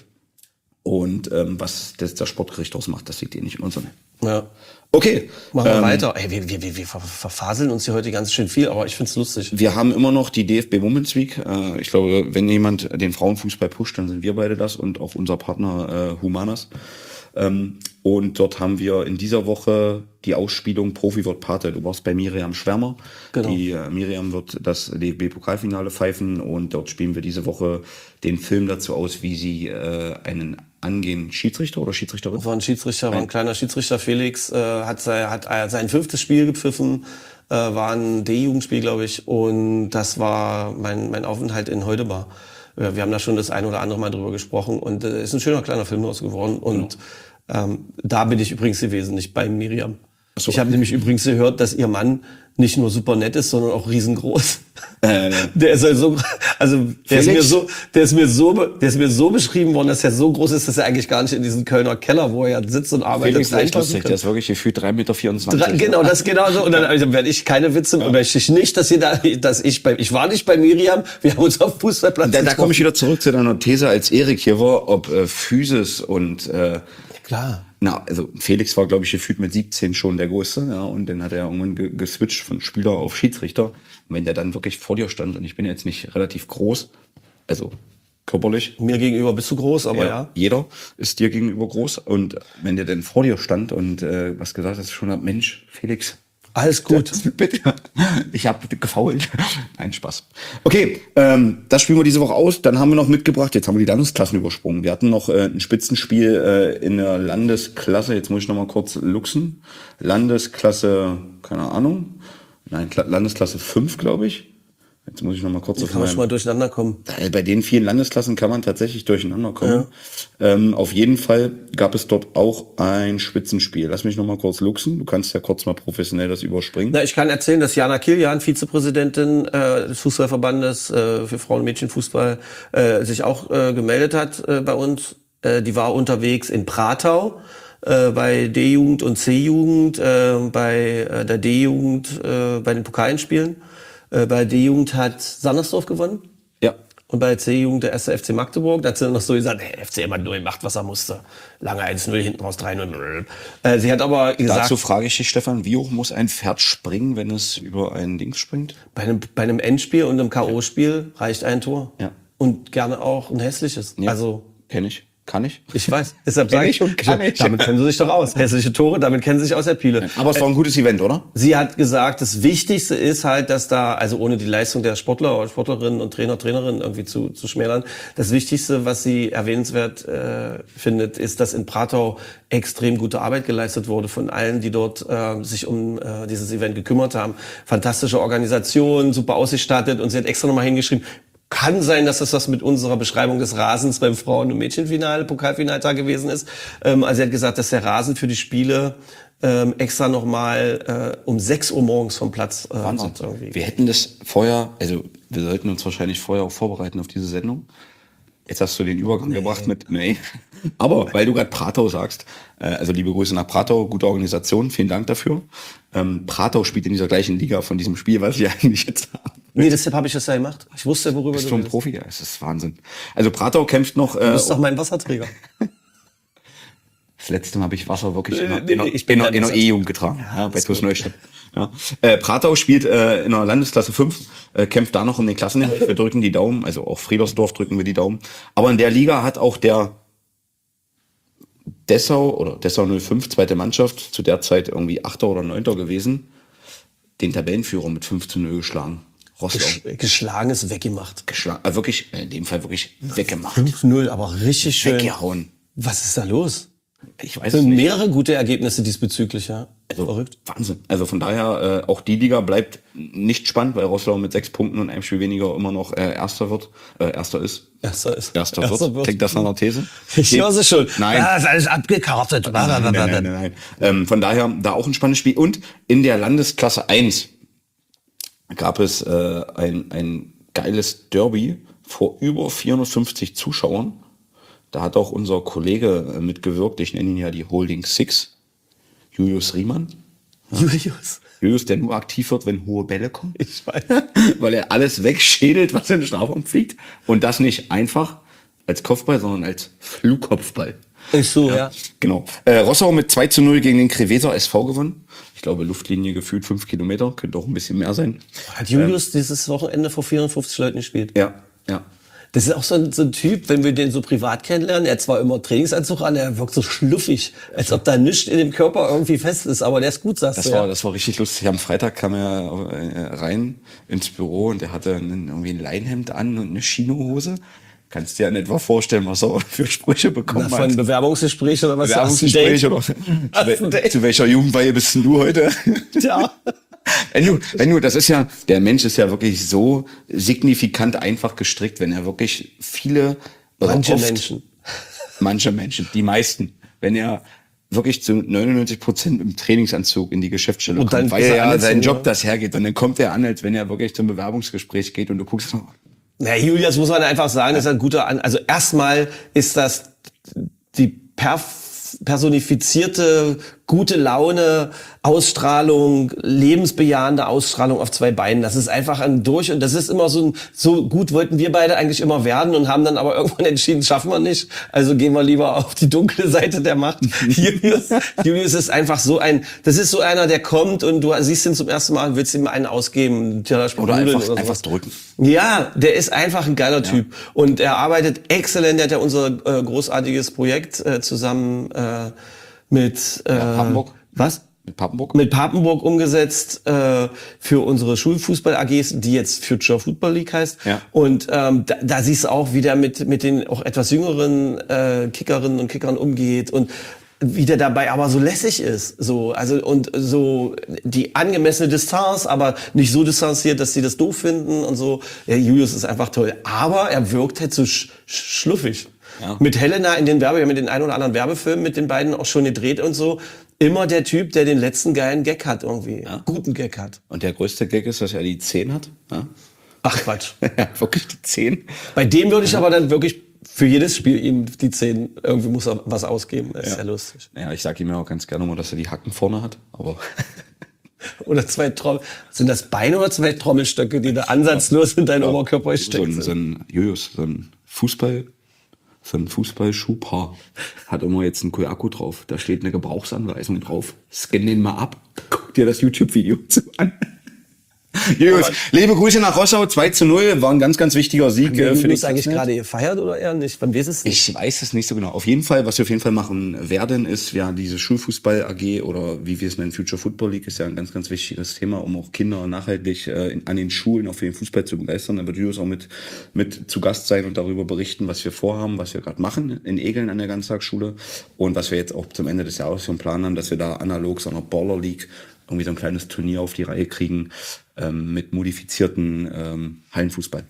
Und ähm, was das, der Sportgericht ausmacht, das liegt eh nicht in unseren Händen. Ja. Okay. Machen wir ähm, weiter. Ey, wir, wir, wir, wir ver- verfaseln uns hier heute ganz schön viel, aber ich find's lustig. Wir haben immer noch die D F B Women's Week. Äh, ich glaube, wenn jemand den Frauenfußball pusht, dann sind wir beide das und auch unser Partner äh, Humanas. Ähm, und dort haben wir in dieser Woche die Ausspielung Profi wird Pate. Du warst bei Miriam Schwärmer. Genau. Die äh, Miriam wird das D F B-Pokalfinale pfeifen und dort spielen wir diese Woche den Film dazu aus, wie sie äh, einen angehenden Schiedsrichter oder Schiedsrichterin. War ein Schiedsrichter, war ein kleiner Schiedsrichter. Felix äh, hat, sein, hat äh, sein fünftes Spiel gepfiffen, äh, war ein D-Jugendspiel, glaube ich. Und das war mein, mein Aufenthalt in Heudebar. Äh, wir haben da schon das ein oder andere Mal drüber gesprochen. Und es äh, ist ein schöner kleiner Film draus geworden. Und ähm, da bin ich übrigens gewesen, nicht bei Miriam. so. Ich habe nämlich übrigens gehört, dass ihr Mann nicht nur super nett ist, sondern auch riesengroß. Äh, Der ist also, also der ist Felix? mir so, der ist mir so, be- der ist mir so beschrieben worden, dass er so groß ist, dass er eigentlich gar nicht in diesen Kölner Keller, wo er ja sitzt und arbeitet, Felix ist echt reinpassen lustig, kann. der ist wirklich gefühlt drei Meter vierundzwanzig. Drei- Genau, das genau so. Und dann also, werde ich keine Witze, ja. möchte ich nicht, dass ihr da, dass ich bei, ich war nicht bei Miriam, wir haben uns auf Fußballplatz Da, da komme ich wieder zurück zu deiner These, als Erik hier war, ob äh, Physis und äh, Klar. na, also Felix war, glaube ich, gefühlt mit siebzehn schon der Größte, ja, und dann hat er irgendwann ge geswitcht von Spieler auf Schiedsrichter. Und wenn der dann wirklich vor dir stand, und ich bin jetzt nicht relativ groß, also körperlich, Mir gegenüber bist du groß, aber ja. jeder ist dir gegenüber groß, und wenn der dann vor dir stand und äh, was gesagt hat, schon hat, Mensch, Felix, Alles gut. bitte, ich habe gefault. Nein, Spaß. Okay, ähm, das spielen wir diese Woche aus. Dann haben wir noch mitgebracht, jetzt haben wir die Landesklassen übersprungen. Wir hatten noch äh, ein Spitzenspiel äh, in der Landesklasse, jetzt muss ich noch mal kurz luxen. Landesklasse, keine Ahnung, nein, Kla Landesklasse fünf, glaube ich. Jetzt muss ich noch mal kurz Da auf kann man meinem- schon mal durcheinander kommen. Äh, Bei den vielen Landesklassen kann man tatsächlich durcheinander kommen. Ja. Ähm, auf jeden Fall gab es dort auch ein Spitzenspiel. Lass mich noch mal kurz luxen. Du kannst ja kurz mal professionell das überspringen. Na, ich kann erzählen, dass Jana Kilian, Vizepräsidentin äh, des Fußballverbandes äh, für Frauen- und Mädchenfußball, äh, sich auch äh, gemeldet hat äh, bei uns. Äh, die war unterwegs in Pratau äh, bei D-Jugend und C-Jugend, äh, bei äh, der D-Jugend äh, bei den Pokalspielen. Äh, bei D-Jugend hat Sandersdorf gewonnen. Ja. Und bei der C-Jugend der erste F C Magdeburg, da hat sie dann noch so gesagt, hey, F C immer nur gemacht, was er musste. Lange eins null, hinten raus drei null. Äh, sie hat aber gesagt, Dazu frage ich dich, Stefan, wie hoch muss ein Pferd springen, wenn es über ein Ding springt? bei einem, bei einem Endspiel und einem K O-Spiel reicht ein Tor. Ja. Und gerne auch ein hässliches. Ja. Also, Kenn ich. Kann ich. ich weiß. Deshalb Kenn sage ich und kann ich. Damit kennen sie sich doch aus. Hässliche Tore, damit kennen sie sich aus, Herr Piele. Aber es war ein gutes Event, oder? Sie hat gesagt, das Wichtigste ist halt, dass da, also ohne die Leistung der Sportler oder Sportlerinnen und Trainer, Trainerinnen irgendwie zu, zu schmälern, das Wichtigste, was sie erwähnenswert äh, findet, ist, dass in Pratau extrem gute Arbeit geleistet wurde von allen, die dort äh, sich um äh, dieses Event gekümmert haben. Fantastische Organisation, super ausgestattet, und sie hat extra nochmal hingeschrieben, kann sein, dass das was mit unserer Beschreibung des Rasens beim Frauen- und Mädchenfinale, Pokalfinaltag gewesen ist. Ähm, also sie hat gesagt, dass der Rasen für die Spiele ähm, extra nochmal äh, um sechs Uhr morgens vom Platz äh, Wahnsinn. hat irgendwie. Wir hätten das vorher, also wir sollten uns wahrscheinlich vorher auch vorbereiten auf diese Sendung. Jetzt hast du den Übergang nee. gebracht mit, nee. Aber weil du gerade Pratau sagst, äh, also liebe Grüße nach Pratau, gute Organisation, vielen Dank dafür. Ähm, Pratau spielt in dieser gleichen Liga von diesem Spiel, was wir eigentlich jetzt haben. Nee, deshalb habe ich das ja gemacht. Ich wusste, worüber Bist du du ein redest. Profi? Ja, es ist Wahnsinn. Also Pratau kämpft noch. Äh, Du bist doch mein Wasserträger. Das letzte Mal habe ich Wasser wirklich in einer, Nee, in einer, ich bin in einer, dein in einer Wasser- E-Jugend getragen, Ja, ja, bei ist TuS gut. Neustadt. Ja. Äh, Pratau spielt äh, in der Landesklasse fünf, äh, kämpft da noch um den Klassenerhalt. Wir drücken die Daumen, also auch Friedersdorf drücken wir die Daumen. Aber in der Liga hat auch der Dessau oder Dessau null fünf, zweite Mannschaft, zu der Zeit irgendwie Achter oder Neunter gewesen, den Tabellenführer mit fünf zu null geschlagen. Rostock. Gesch- Geschlagen ist weggemacht. Geschlagen, äh, wirklich, in dem Fall wirklich weggemacht. fünf null, aber richtig schön. Weggehauen. Was ist da los? Ich weiß Es es sind nicht. mehrere gute Ergebnisse diesbezüglich, ja. Also, Verrückt. Wahnsinn. Also von daher, äh, auch die Liga bleibt nicht spannend, weil Rostock mit sechs Punkten und einem Spiel weniger immer noch äh, Erster wird, äh, Erster ist. Erster ist. Erster, wird. Klingt das nach einer These? Ich höre sie schon. Nein. Ah, ist alles abgekartet. Nein, nein, nein, nein, nein. Ähm, von daher, da auch ein spannendes Spiel. Und in der Landesklasse eins gab es äh, ein, ein geiles Derby vor über vierhundertfünfzig Zuschauern. Da hat auch unser Kollege äh, mitgewirkt. Ich nenne ihn ja die Holding Six. Julius Riemann. Julius. Julius, der nur aktiv wird, wenn hohe Bälle kommen. Ich weiß. Weil er alles wegschädelt, was in den Strafraum fliegt. Und das nicht einfach als Kopfball, sondern als Flugkopfball. Ist so, ja. ja. Genau. Äh, Rossau mit zwei zu null gegen den Kreweser S V gewonnen. Ich glaube, Luftlinie gefühlt fünf Kilometer. Könnte auch ein bisschen mehr sein. Hat Julius ähm, dieses Wochenende vor vierundfünfzig Leuten gespielt? Ja, ja. Das ist auch so ein, so ein Typ, wenn wir den so privat kennenlernen, er hat zwar immer Trainingsanzug an, er wirkt so schluffig, als ob da nichts in dem Körper irgendwie fest ist, aber der ist gut, sagst das du. War, ja. Das war richtig lustig. Am Freitag kam er rein ins Büro und er hatte einen, irgendwie ein Leinhemd an und eine Chinohose. Kannst dir ja nicht mal vorstellen, was er für Sprüche bekommen Na, hat. Von Bewerbungsgespräch oder was? Bewerbungsgespräch oder zu, zu welcher Jugendweihe bist denn du heute? Ja. Wenn du, wenn du, das ist ja, der Mensch ist ja wirklich so signifikant einfach gestrickt, wenn er wirklich viele, manche oft, Menschen, manche Menschen, die meisten, wenn er wirklich zu neunundneunzig Prozent im Trainingsanzug in die Geschäftsstelle und kommt, dann weil er ja seinen so, Job das hergeht und dann kommt er an, als wenn er wirklich zum Bewerbungsgespräch geht und du guckst noch. Na, Julius, muss man einfach sagen, das ist ein guter, An- also erstmal ist das die Perf- personifizierte gute Laune, Ausstrahlung, lebensbejahende Ausstrahlung auf zwei Beinen. Das ist einfach ein Durch und das ist immer so ein, so gut wollten wir beide eigentlich immer werden und haben dann aber irgendwann entschieden, schaffen wir nicht. Also gehen wir lieber auf die dunkle Seite der Macht. Julius, Julius ist einfach so ein, das ist so einer, der kommt und du siehst ihn zum ersten Mal und willst ihm einen ausgeben. Oder einfach, oder einfach drücken. Ja, der ist einfach ein geiler ja. Typ und er arbeitet exzellent. Er hat ja unser äh, großartiges Projekt äh, zusammen äh, mit äh, ja, Papenburg. Was? Mit Papenburg? Mit Papenburg umgesetzt äh, für unsere Schulfußball-A Gs, die jetzt Future Football League heißt. Ja. Und ähm, da, da siehst du auch, wie der mit mit den auch etwas jüngeren äh, Kickerinnen und Kickern umgeht und wie der dabei aber so lässig ist, so, also, und so die angemessene Distanz, aber nicht so distanziert, dass sie das doof finden und so. Ja, Julius ist einfach toll. Aber er wirkt halt so sch- schluffig. Ja. Mit Helena in den Werbe, wir haben mit den ein oder anderen Werbefilmen mit den beiden auch schon gedreht und so. Immer der Typ, der den letzten geilen Gag hat irgendwie. Ja. Guten Gag hat. Und der größte Gag ist, dass er die zehn hat. Ja? Ach Quatsch. Ja, wirklich die zehn. Bei dem würde ich ja. aber dann wirklich für jedes Spiel ihm die zehn, irgendwie muss er was ausgeben. Das ist ja, ja lustig. Ja, ich sag ihm ja auch ganz gerne mal, dass er die Hacken vorne hat, aber... Oder zwei Trommel. Sind das Beine oder zwei Trommelstöcke, die da ansatzlos in deinen ja, Oberkörper stecken? So ein, so ein Julius, so ein Fußball, so ein Fußballschuhpaar hat immer jetzt einen Akku drauf. Da steht eine Gebrauchsanweisung drauf. Scan den mal ab. Guck dir das YouTube-Video an. Julius, liebe Grüße nach Rossau, zwei zu null, war ein ganz, ganz wichtiger Sieg. Haben wir das eigentlich gerade gefeiert oder eher nicht? Wann weiß es nicht? Ich weiß es nicht so genau. Auf jeden Fall, was wir auf jeden Fall machen werden, ist ja diese Schulfußball-A G oder wie wir es nennen, Future Football League, ist ja ein ganz, ganz wichtiges Thema, um auch Kinder nachhaltig äh, in, an den Schulen auch für den Fußball zu begeistern. Da wird Julius auch mit, mit zu Gast sein und darüber berichten, was wir vorhaben, was wir gerade machen in Egeln an der Ganztagsschule und was wir jetzt auch zum Ende des Jahres schon planen haben, dass wir da analog so einer Baller League irgendwie so ein kleines Turnier auf die Reihe kriegen ähm, mit modifizierten ähm, Hallenfußball.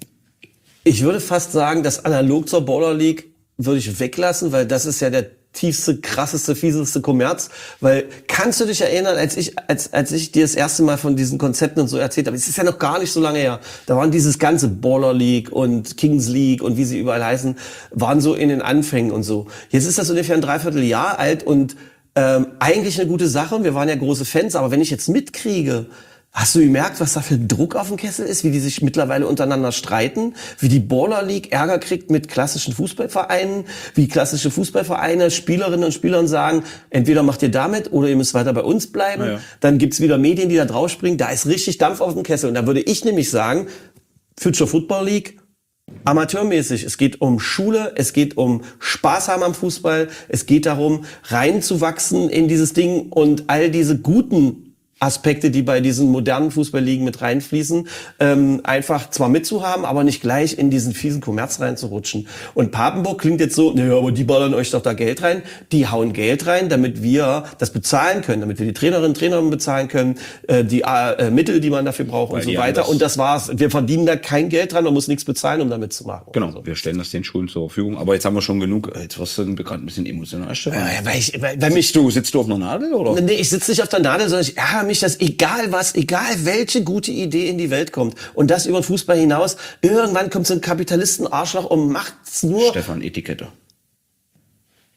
Ich würde fast sagen, das analog zur Baller League würde ich weglassen, weil das ist ja der tiefste, krasseste, fieseste Kommerz. Weil, kannst du dich erinnern, als ich, als, als ich dir das erste Mal von diesen Konzepten und so erzählt habe, es ist ja noch gar nicht so lange her, da waren dieses ganze Baller League und Kings League und wie sie überall heißen, waren so in den Anfängen und so. Jetzt ist das ungefähr ein Dreivierteljahr alt und Ähm, eigentlich eine gute Sache, wir waren ja große Fans, aber wenn ich jetzt mitkriege, hast du gemerkt, was da für ein Druck auf dem Kessel ist, wie die sich mittlerweile untereinander streiten, wie die Baller League Ärger kriegt mit klassischen Fußballvereinen, wie klassische Fußballvereine Spielerinnen und Spielern sagen, entweder macht ihr damit oder ihr müsst weiter bei uns bleiben. Ja, ja. Dann gibt's wieder Medien, die da draufspringen, da ist richtig Dampf auf dem Kessel. Und da würde ich nämlich sagen, Future Football League, amateurmäßig. Es geht um Schule, es geht um Spaß haben am Fußball, es geht darum, reinzuwachsen in dieses Ding und all diese guten Aspekte, die bei diesen modernen Fußballligen mit reinfließen, ähm, einfach zwar mitzuhaben, aber nicht gleich in diesen fiesen Kommerz reinzurutschen. Und Papenburg klingt jetzt so, naja, aber die ballern euch doch da Geld rein. Die hauen Geld rein, damit wir das bezahlen können, damit wir die Trainerinnen und Trainer bezahlen können, äh, die äh, Mittel, die man dafür braucht Weil und so weiter. Das und das war's. Wir verdienen da kein Geld dran, man muss nichts bezahlen, um damit zu machen. Genau, so. Wir stellen das den Schulen zur Verfügung. Aber jetzt haben wir schon genug. Jetzt wirst du bekannt ein bisschen emotional. Ja, weil ich, weil, weil mich, sitzt, du, sitzt du auf einer Nadel, oder? Nee, ich sitze nicht auf der Nadel, sondern ich ärgere mich, dass egal was, egal welche gute Idee in die Welt kommt und das über den Fußball hinaus, irgendwann kommt so ein Kapitalisten-Arschloch und macht's nur... Stefan Etikette.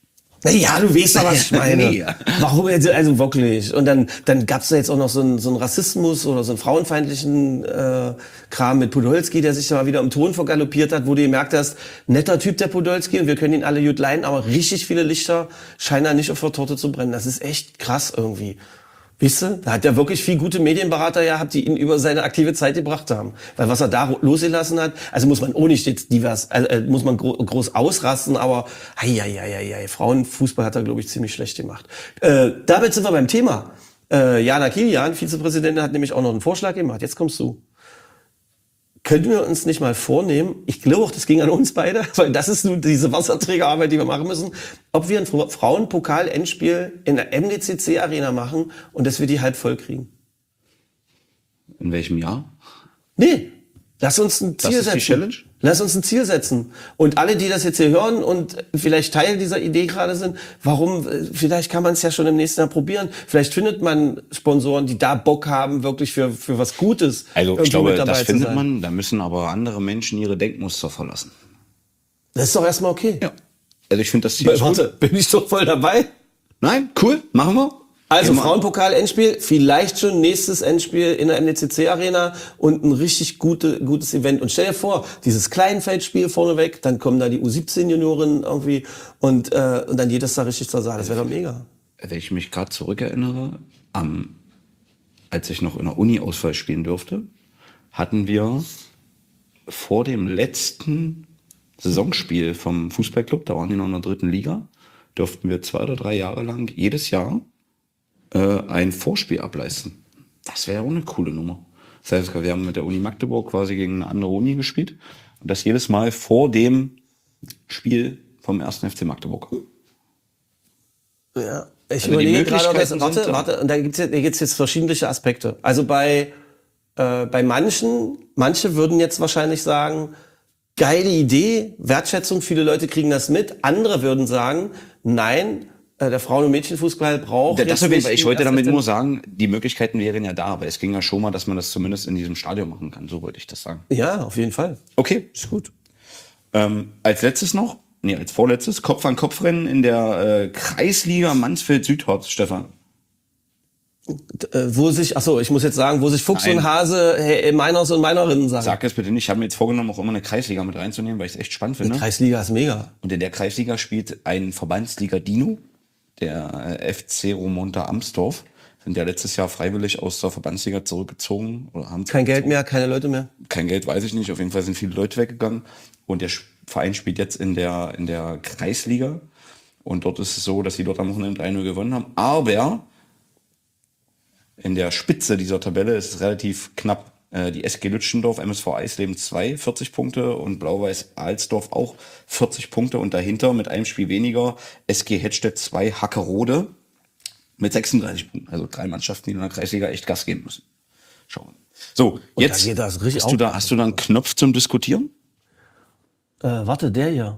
Ja, du weißt doch, was ich meine. Nee. Warum jetzt, also wirklich. Und dann, dann gab's da jetzt auch noch so einen, so einen Rassismus oder so einen frauenfeindlichen äh, Kram mit Podolski, der sich da mal wieder im Ton vergaloppiert hat, wo du gemerkt hast, netter Typ der Podolski und wir können ihn alle gut leiden, aber richtig viele Lichter scheinen da nicht auf der Torte zu brennen. Das ist echt krass irgendwie. Weißt du, da hat er wirklich viel gute Medienberater gehabt, die ihn über seine aktive Zeit gebracht haben. Weil was er da losgelassen hat, also muss man auch nicht jetzt divers, äh, muss man gro groß ausrasten, aber hei, hei, hei, hei, Frauenfußball hat er, glaube ich, ziemlich schlecht gemacht. Äh, damit sind wir beim Thema. Äh, Jana Kilian, Vizepräsidentin, hat nämlich auch noch einen Vorschlag gemacht. Jetzt kommst du. Könnten wir uns nicht mal vornehmen, ich glaube auch, das ging an uns beide, weil das ist nun diese Wasserträgerarbeit, die wir machen müssen, ob wir ein Frauenpokal-Endspiel in der M D C C-Arena machen und dass wir die halb voll kriegen. In welchem Jahr? Nee, lass uns ein Ziel Das ist setzen. die Challenge? Lass uns ein Ziel setzen. Und alle, die das jetzt hier hören und vielleicht Teil dieser Idee gerade sind, warum, vielleicht kann man es ja schon im nächsten Jahr probieren. Vielleicht findet man Sponsoren, die da Bock haben, wirklich für, für was Gutes. Also ich glaube, das zu findet sein. man, da müssen aber andere Menschen ihre Denkmuster verlassen. Das ist doch erstmal okay. Ja. Also ich finde das Ziel ist gut. Warte, bin ich doch voll dabei? Nein, cool, machen wir. Also Immer. Frauenpokal-Endspiel, vielleicht schon nächstes Endspiel in der M D C C-Arena und ein richtig gute, gutes Event. Und stell dir vor, dieses Kleinfeldspiel vorneweg, dann kommen da die U siebzehn Junioren irgendwie und, äh, und dann geht das da richtig zur Sache. Das wäre doch mega. Wenn ich mich gerade zurückerinnere, am, als ich noch in der Uni Auswahl spielen durfte, hatten wir vor dem letzten Saisonspiel vom Fußballclub, da waren die noch in der dritten Liga, durften wir zwei oder drei Jahre lang jedes Jahr äh, ein Vorspiel ableisten. Das wäre auch eine coole Nummer. Das heißt, wir haben mit der Uni Magdeburg quasi gegen eine andere Uni gespielt und das jedes Mal vor dem Spiel vom ersten F C Magdeburg. Ja, ich Also die überlege gerade, ob das, Möglichkeiten warte, sind da. warte, und da gibt's jetzt, da gibt's jetzt verschiedene Aspekte. Also bei, äh, bei manchen, manche würden jetzt wahrscheinlich sagen, geile Idee, Wertschätzung, viele Leute kriegen das mit. Andere würden sagen, nein, äh, der Frauen- und Mädchenfußball braucht Das jetzt auf jeden nicht Fall. Ich die wollte damit erste- nur sagen, die Möglichkeiten wären ja da, aber es ging ja schon mal, dass man das zumindest in diesem Stadion machen kann. So wollte ich das sagen. Ja, auf jeden Fall. Okay. Ist gut. Ähm, als letztes noch, nee, als vorletztes, Kopf-an-Kopf-Rennen in der äh, Kreisliga Mansfeld-Südharz, Stefan. Äh, wo sich, ach so, ich muss jetzt sagen, wo sich Fuchs Nein. und Hase, hey, Meiners und Meinerinnen sagen. Sag es bitte nicht. Ich habe mir jetzt vorgenommen, auch immer eine Kreisliga mit reinzunehmen, weil ich es echt spannend finde. Kreisliga ist mega. Und in der Kreisliga spielt ein Verbandsliga Dino, der äh, F C Romonta Amsdorf. Sind ja letztes Jahr freiwillig aus der Verbandsliga zurückgezogen. Oder haben Kein Geld mehr, keine Leute mehr. Kein Geld, weiß ich nicht. Auf jeden Fall sind viele Leute weggegangen. Und der Verein spielt jetzt in der, in der Kreisliga. Und dort ist es so, dass sie dort am Wochenende drei null gewonnen haben. Aber in der Spitze dieser Tabelle ist es relativ knapp. Äh, Die S G Lütschendorf, M S V Eisleben zwei, vierzig Punkte und Blau-Weiß Alsdorf auch vierzig Punkte. Und dahinter mit einem Spiel weniger S G Hettstedt zwei, Hackerode mit sechsunddreißig Punkten. Also drei Mannschaften, die in der Kreisliga echt Gas geben müssen. Schauen wir. So, jetzt da geht das richtig hast, du da, hast du da einen Knopf zum Diskutieren? Äh, warte, der hier.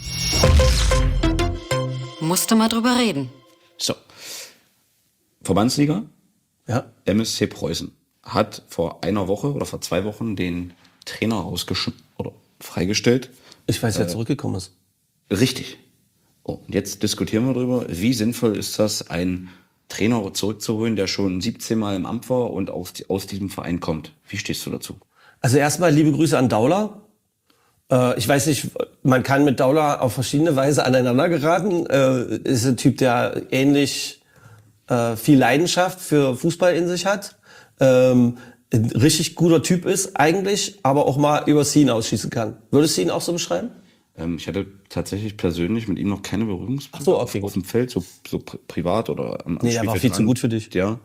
Musste mal drüber reden. So. Verbandsliga, Ja. M S C Preußen hat vor einer Woche oder vor zwei Wochen den Trainer rausgeschmissen oder freigestellt. Ich weiß, wer zurückgekommen ist. Richtig. Oh, und jetzt diskutieren wir darüber, wie sinnvoll ist das, einen Trainer zurückzuholen, der schon siebzehn Mal im Amt war und aus, aus diesem Verein kommt. Wie stehst du dazu? Also erstmal liebe Grüße an Dauler. Äh, ich weiß nicht, man kann mit Dauler auf verschiedene Weise aneinander geraten. Äh, ist ein Typ, der ähnlich äh, viel Leidenschaft für Fußball in sich hat. Ähm, ein richtig guter Typ ist eigentlich, aber auch mal übers Ziel hinausschießen kann. Würdest du ihn auch so beschreiben? Ähm, ich hatte tatsächlich persönlich mit ihm noch keine Berührungspunkte Ach so, okay, auf gut. dem Feld, so, so pri- privat oder am, am Nee, der war Spielfeld viel zu dran. gut für dich. Ja.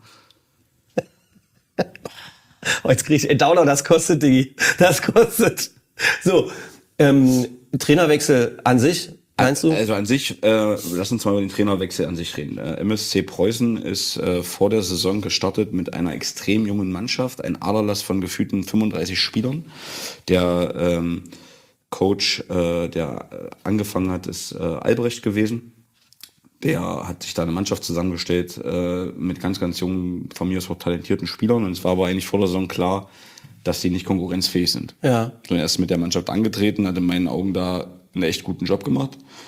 Oh, jetzt krieg ich, ey, Dauler, das kostet, Digi. Das kostet. So, ähm, Trainerwechsel an sich, meinst du? Also an sich, äh, lass uns mal über den Trainerwechsel an sich reden. Äh, M S C Preußen ist äh, vor der Saison gestartet mit einer extrem jungen Mannschaft, ein Aderlass von gefühlten fünfunddreißig Spielern. Der ähm, Coach, äh, der äh, angefangen hat, ist äh, Albrecht gewesen. Der hat sich da eine Mannschaft zusammengestellt äh, mit ganz, ganz jungen, von mir aus auch talentierten Spielern. Und es war aber eigentlich vor der Saison klar, dass die nicht konkurrenzfähig sind. Ja. So, er ist mit der Mannschaft angetreten, hat in meinen Augen da einen echt guten Job gemacht.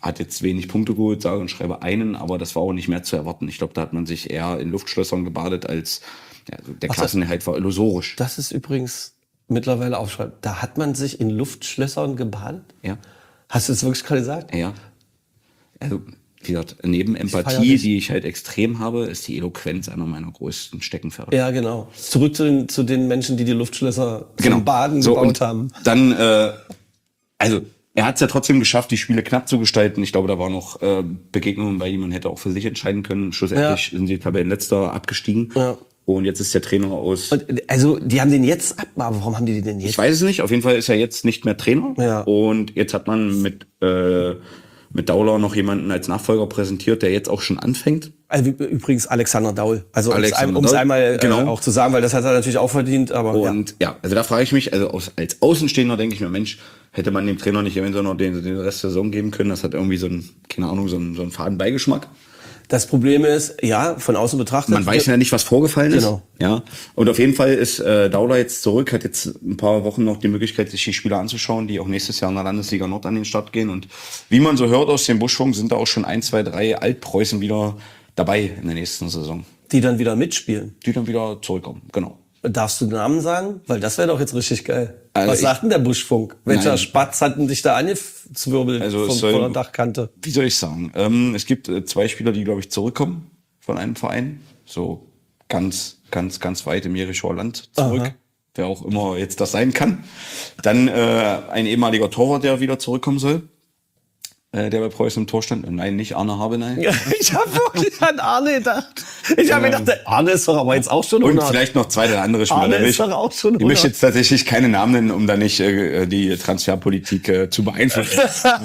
hat jetzt wenig Punkte geholt, sage und schreibe einen, aber das war auch nicht mehr zu erwarten. Ich glaube, da hat man sich eher in Luftschlössern gebadet, als ja, der Klassenerhalt war illusorisch. Das ist übrigens mittlerweile aufschreiben. Da hat man sich in Luftschlössern gebadet? Ja. Hast du das wirklich gerade gesagt? Ja. Also, wie gesagt, neben Empathie, die ich halt extrem habe, ist die Eloquenz einer meiner größten Steckenpferde. Ja, genau. Zurück zu den, zu den Menschen, die die Luftschlösser genau. zum Baden so, gebaut haben. Dann, äh, also, er hat es ja trotzdem geschafft, die Spiele knapp zu gestalten. Ich glaube, da waren noch äh, Begegnungen, bei denen man hätte auch für sich entscheiden können. Schlussendlich ja. sind die Tabellenletzter abgestiegen. Ja. Und jetzt ist der Trainer aus... Und, also, die haben den jetzt ab... Aber warum haben die den jetzt? Ich weiß es nicht. Auf jeden Fall ist er jetzt nicht mehr Trainer. Ja. Und jetzt hat man mit... Äh, mit Dauler noch jemanden als Nachfolger präsentiert, der jetzt auch schon anfängt. Also übrigens Alexander Daul. Also Alexander um es einmal genau. äh, auch zu sagen, weil das hat er natürlich auch verdient. Aber und ja, ja also da frage ich mich, also aus, als Außenstehender denke ich mir, Mensch, hätte man dem Trainer nicht eventuell noch den, den Rest der Saison geben können. Das hat irgendwie so ein, keine Ahnung, so einen, so einen faden Beigeschmack. Das Problem ist, ja, von außen betrachtet... Man weiß ja nicht, was vorgefallen ist. Genau. Ja. Und auf jeden Fall ist äh, Dauler jetzt zurück, hat jetzt ein paar Wochen noch die Möglichkeit, sich die Spieler anzuschauen, die auch nächstes Jahr in der Landesliga Nord an den Start gehen. Und wie man so hört aus dem Buschfunk, sind da auch schon ein, zwei, drei Altpreußen wieder dabei in der nächsten Saison. Die dann wieder mitspielen? Die dann wieder zurückkommen, genau. Darfst du den Namen sagen? Weil das wäre doch jetzt richtig geil. Also was sagt denn der Buschfunk? Welcher Nein. Spatz hat denn dich da angezwirbelt also von, soll, von der Dachkante? Wie soll ich sagen? Ähm, es gibt äh, zwei Spieler, die, glaube ich, zurückkommen von einem Verein. So ganz, ganz, ganz weit im Jerichower Land zurück. Aha. Wer auch immer jetzt das sein kann. Dann äh, ein ehemaliger Torwart, der wieder zurückkommen soll. Äh, der bei Preußen im Tor stand. Nein, nicht Arne Habenay. Ja, ich habe wirklich an Arne gedacht. Ich habe mir gedacht, Arne ist doch aber jetzt auch schon Und hundert. vielleicht noch zwei, drei andere Spieler. Arne ich, ist doch auch schon ich möchte jetzt tatsächlich keine Namen nennen, um da nicht äh, die Transferpolitik äh, zu beeinflussen.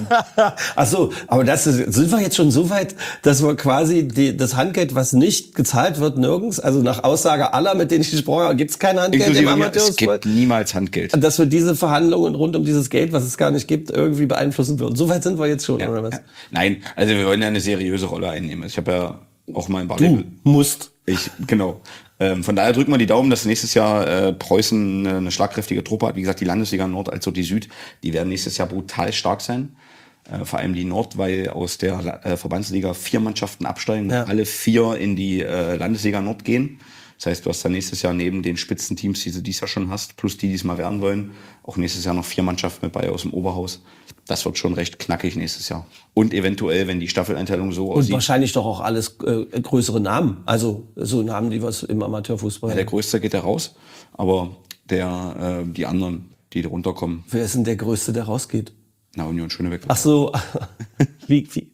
Ach so, aber das ist, sind wir jetzt schon so weit, dass wir quasi die, das Handgeld, was nicht gezahlt wird, nirgends, also nach Aussage aller, mit denen ich gesprochen habe, gibt es kein Handgeld im Inklusive mir, es Amateurfußball. gibt niemals Handgeld. Dass wir diese Verhandlungen rund um dieses Geld, was es gar nicht gibt, irgendwie beeinflussen würden. So weit sind wir jetzt schon, Ja, oder was? ja. Nein, also wir wollen ja eine seriöse Rolle einnehmen. Ich habe ja auch mal ein paar Du musst. Ich, genau. Ähm, von daher drücken wir die Daumen, dass nächstes Jahr äh, Preußen eine, eine schlagkräftige Truppe hat. Wie gesagt, die Landesliga Nord als auch die Süd, die werden nächstes Jahr brutal stark sein. Äh, vor allem die Nord, weil aus der äh, Verbandsliga vier Mannschaften absteigen, ja. alle vier in die äh, Landesliga Nord gehen. Das heißt, du hast dann nächstes Jahr neben den Spitzenteams, die du dieses Jahr schon hast, plus die, die es mal werden wollen, auch nächstes Jahr noch vier Mannschaften mit bei aus dem Oberhaus. Das wird schon recht knackig nächstes Jahr. Und eventuell, wenn die Staffeleinteilung so aussieht. Und wahrscheinlich doch auch alles äh, größere Namen. Also so Namen, die was im Amateurfußball. Ja, der Größte geht da raus, aber der, äh, die anderen, die da runterkommen. Wer ist denn der Größte, der rausgeht? Na, Union Schönebeck. Ach so, wie, wie,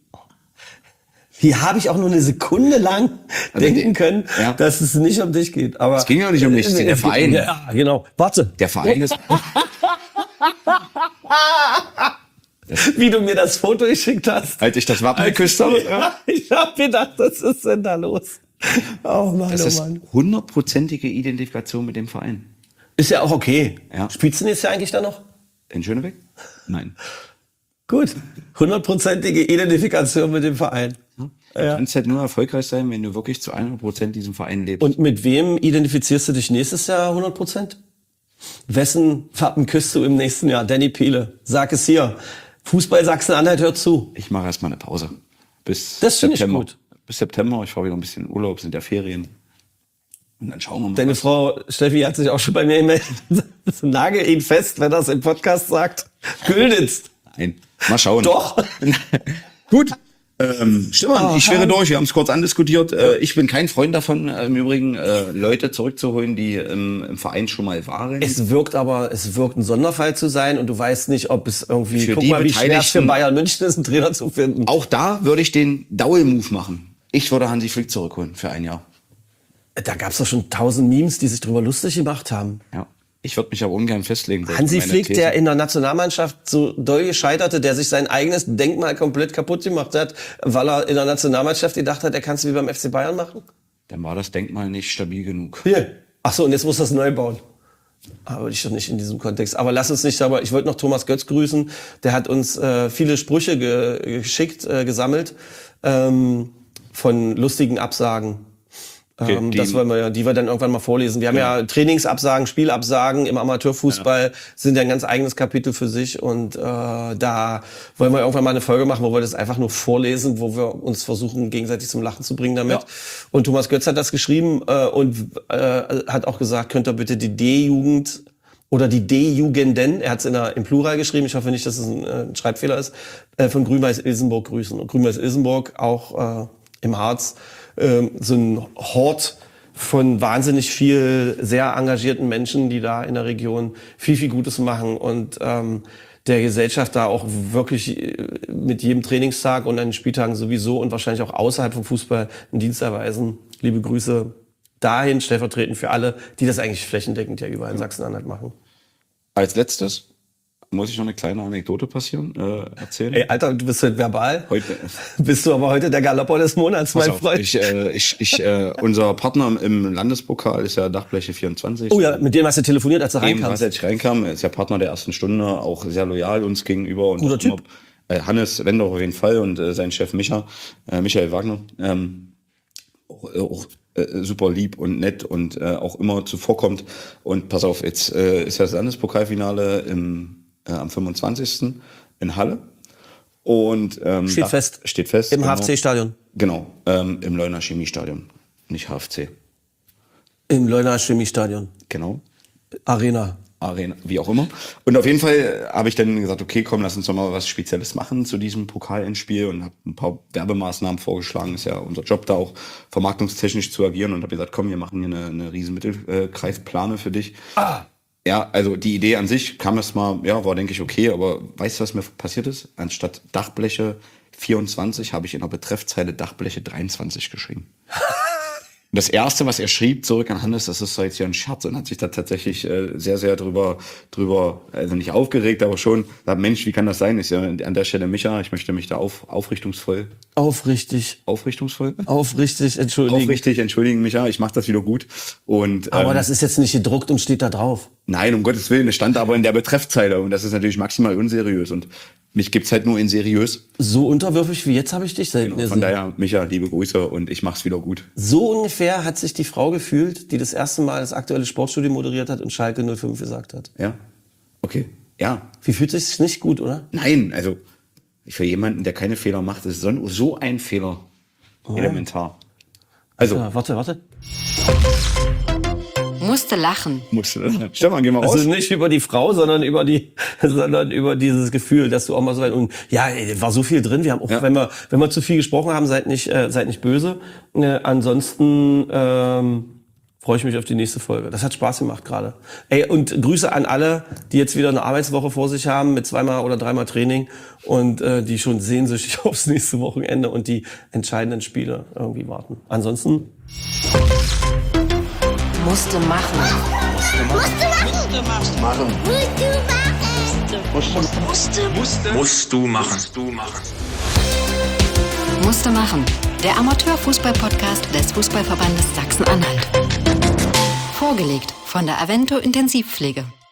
wie habe ich auch nur eine Sekunde lang also denken die, können, ja. dass es nicht um dich geht. Aber es ging ja nicht um dich, es ging der Verein. Ja, genau. Warte. Der Verein ist... Wie du mir das Foto geschickt hast. Als ich das Wappen geküsst habe. Ja, ich habe gedacht, was ist denn da los? Oh Mann, das oh ist Mann. hundertprozentige Identifikation mit dem Verein. Ist ja auch okay. Ja. Spielst du nächstes Jahr eigentlich da noch? In Schönebeck? Nein. Gut. Hundertprozentige Identifikation mit dem Verein. Ja. Du ja. kannst halt nur erfolgreich sein, wenn du wirklich zu hundert Prozent diesem Verein lebst. Und mit wem identifizierst du dich nächstes Jahr hundert Prozent? Wessen Wappen küsst du im nächsten Jahr? Danny Piele, sag es hier. Fußball Sachsen-Anhalt hört zu. Ich mache erstmal eine Pause. Bis das finde ich September. gut. Bis September. Ich fahre wieder ein bisschen in Urlaub, sind ja Ferien. Und dann schauen wir mal. Deine was. Frau Steffi hat sich auch schon bei mir gemeldet. Nagel ihn fest, wenn er es im Podcast sagt. Gülditz. Nein, mal schauen. Doch. Gut. Ähm, Stefan, Oh, ich wäre durch. Wir haben es kurz andiskutiert. Äh, ich bin kein Freund davon, äh, im Übrigen äh, Leute zurückzuholen, die ähm, im Verein schon mal waren. Es wirkt aber, es wirkt ein Sonderfall zu sein und du weißt nicht, ob es irgendwie, Für guck die mal, wie schwer es für Beteiligten- Bayern München ist, einen Trainer zu finden. Auch da würde ich den Daul-Move machen. Ich würde Hansi Flick zurückholen für ein Jahr. Da gab's doch schon tausend Memes, die sich drüber lustig gemacht haben. Ja. Ich würde mich aber ungern festlegen. Hansi Meine Flick, These. der in der Nationalmannschaft so doll gescheiterte, der sich sein eigenes Denkmal komplett kaputt gemacht hat, weil er in der Nationalmannschaft gedacht hat, er kann es wie beim F C Bayern machen? Dann war das Denkmal nicht stabil genug. Hier. Ach so, und jetzt muss das neu bauen. Aber ich doch nicht in diesem Kontext. Aber lass uns nicht dabei. Ich wollte noch Thomas Götz grüßen. Der hat uns äh, viele Sprüche ge geschickt, äh, gesammelt ähm, von lustigen Absagen. Okay, ähm, das wollen wir ja, die wir dann irgendwann mal vorlesen. Wir haben ja, ja Trainingsabsagen, Spielabsagen im Amateurfußball, ja. sind ja ein ganz eigenes Kapitel für sich und äh, da wollen wir irgendwann mal eine Folge machen, wo wir das einfach nur vorlesen, wo wir uns versuchen, gegenseitig zum Lachen zu bringen damit. Ja. Und Thomas Götz hat das geschrieben äh, und äh, hat auch gesagt, könnt ihr bitte die D-Jugend oder die D-Jugenden, er hat es in der, im Plural geschrieben, ich hoffe nicht, dass es ein, äh, ein Schreibfehler ist, äh, von Grün-Weiß-Ilsenburg grüßen. Und Grün-Weiß-Ilsenburg auch äh, im Harz, äh, so ein Hort von wahnsinnig viel sehr engagierten Menschen, die da in der Region viel, viel Gutes machen und ähm, der Gesellschaft da auch wirklich mit jedem Trainingstag und an den Spieltagen sowieso und wahrscheinlich auch außerhalb vom Fußball einen Dienst erweisen. Liebe Grüße dahin, stellvertretend für alle, die das eigentlich flächendeckend ja überall in Sachsen-Anhalt machen. Als letztes muss ich noch eine kleine Anekdote passieren, äh, erzählen. Ey, Alter, du bist heute verbal. Heute bist du aber heute der Galopper des Monats, mein auf, Freund. Ich, äh, ich, ich, äh, unser Partner im Landespokal ist ja Dachbleche vierundzwanzig. Oh ja, mit dem hast du telefoniert, als du reinkam. Als ich reinkam, ist ja Partner der ersten Stunde, auch sehr loyal uns gegenüber. Und guter Typ. Immer, äh, Hannes Wender auf jeden Fall und äh, sein Chef Micha, äh, Michael Wagner. Ähm, auch, auch äh, super lieb und nett und äh, auch immer zuvorkommt. Und pass auf, jetzt äh, ist ja das Landespokalfinale im Äh, am fünfundzwanzigsten in Halle. Und ähm, steht fest. Steht fest. Im genau, H F C-Stadion. Genau, ähm, im Leuner Chemiestadion. Nicht H F C. Im Leuner Chemiestadion. Genau. Arena. Arena, wie auch immer. Und auf jeden Fall habe ich dann gesagt, okay, komm, lass uns doch mal was Spezielles machen zu diesem Pokalendspiel und habe ein paar Werbemaßnahmen vorgeschlagen. Ist ja unser Job, da auch vermarktungstechnisch zu agieren und habe gesagt, komm, wir machen hier eine, eine riesen Mittelkreisplane für dich. Ah! Ja, also die Idee an sich kam erst mal, ja, war denke ich okay, aber weißt du, was mir passiert ist? Anstatt Dachbleche vierundzwanzig habe ich in der Betreffzeile Dachbleche dreiundzwanzig geschrieben. Das erste, was er schrieb zurück an Hannes, das ist so jetzt ja ein Scherz und hat sich da tatsächlich äh, sehr, sehr drüber, drüber, also nicht aufgeregt, aber schon, da, Mensch, wie kann das sein? Ist ja an der Stelle Micha, ich möchte mich da auf, aufrichtungsvoll. Aufrichtig. Aufrichtungsvoll? Aufrichtig, entschuldigen. Aufrichtig, entschuldigen, Micha, ich mache das wieder gut. Und, aber ähm, das ist jetzt nicht gedruckt und steht da drauf. Nein, um Gottes Willen, es stand aber in der Betreffzeile und das ist natürlich maximal unseriös und mich gibt's halt nur in seriös. So unterwürfig wie jetzt habe ich dich selten gesehen. Von daher, Micha, liebe Grüße und ich mach's wieder gut. So ungefähr hat sich die Frau gefühlt, die das erste Mal das aktuelle Sportstudio moderiert hat und Schalke null fünf gesagt hat. Ja, okay, ja. Wie fühlt sich's nicht gut, oder? Nein, also für jemanden, der keine Fehler macht, ist so, so ein Fehler oh. elementar. Also, ja, warte, warte. Musste lachen. Musste lachen. Stefan, geh mal raus. Also nicht über die Frau, sondern über die, sondern über dieses Gefühl, dass du auch mal so weit und ja, ey, war so viel drin. Wir haben auch, ja. wenn wir, wenn wir zu viel gesprochen haben, seid nicht, äh, seid nicht böse. Äh, ansonsten ähm, freue ich mich auf die nächste Folge. Das hat Spaß gemacht gerade. Ey, und Grüße an alle, die jetzt wieder eine Arbeitswoche vor sich haben mit zweimal oder dreimal Training und äh, die schon sehnsüchtig aufs nächste Wochenende und die entscheidenden Spiele irgendwie warten. Ansonsten musste machen. Musste machen. Machen. Musste machen. Musste. Musste. Musst du machen. Musst du machen. Musste machen. Der Amateurfußball-Podcast des Fußballverbandes Sachsen-Anhalt. Vorgelegt von der Avento Intensivpflege.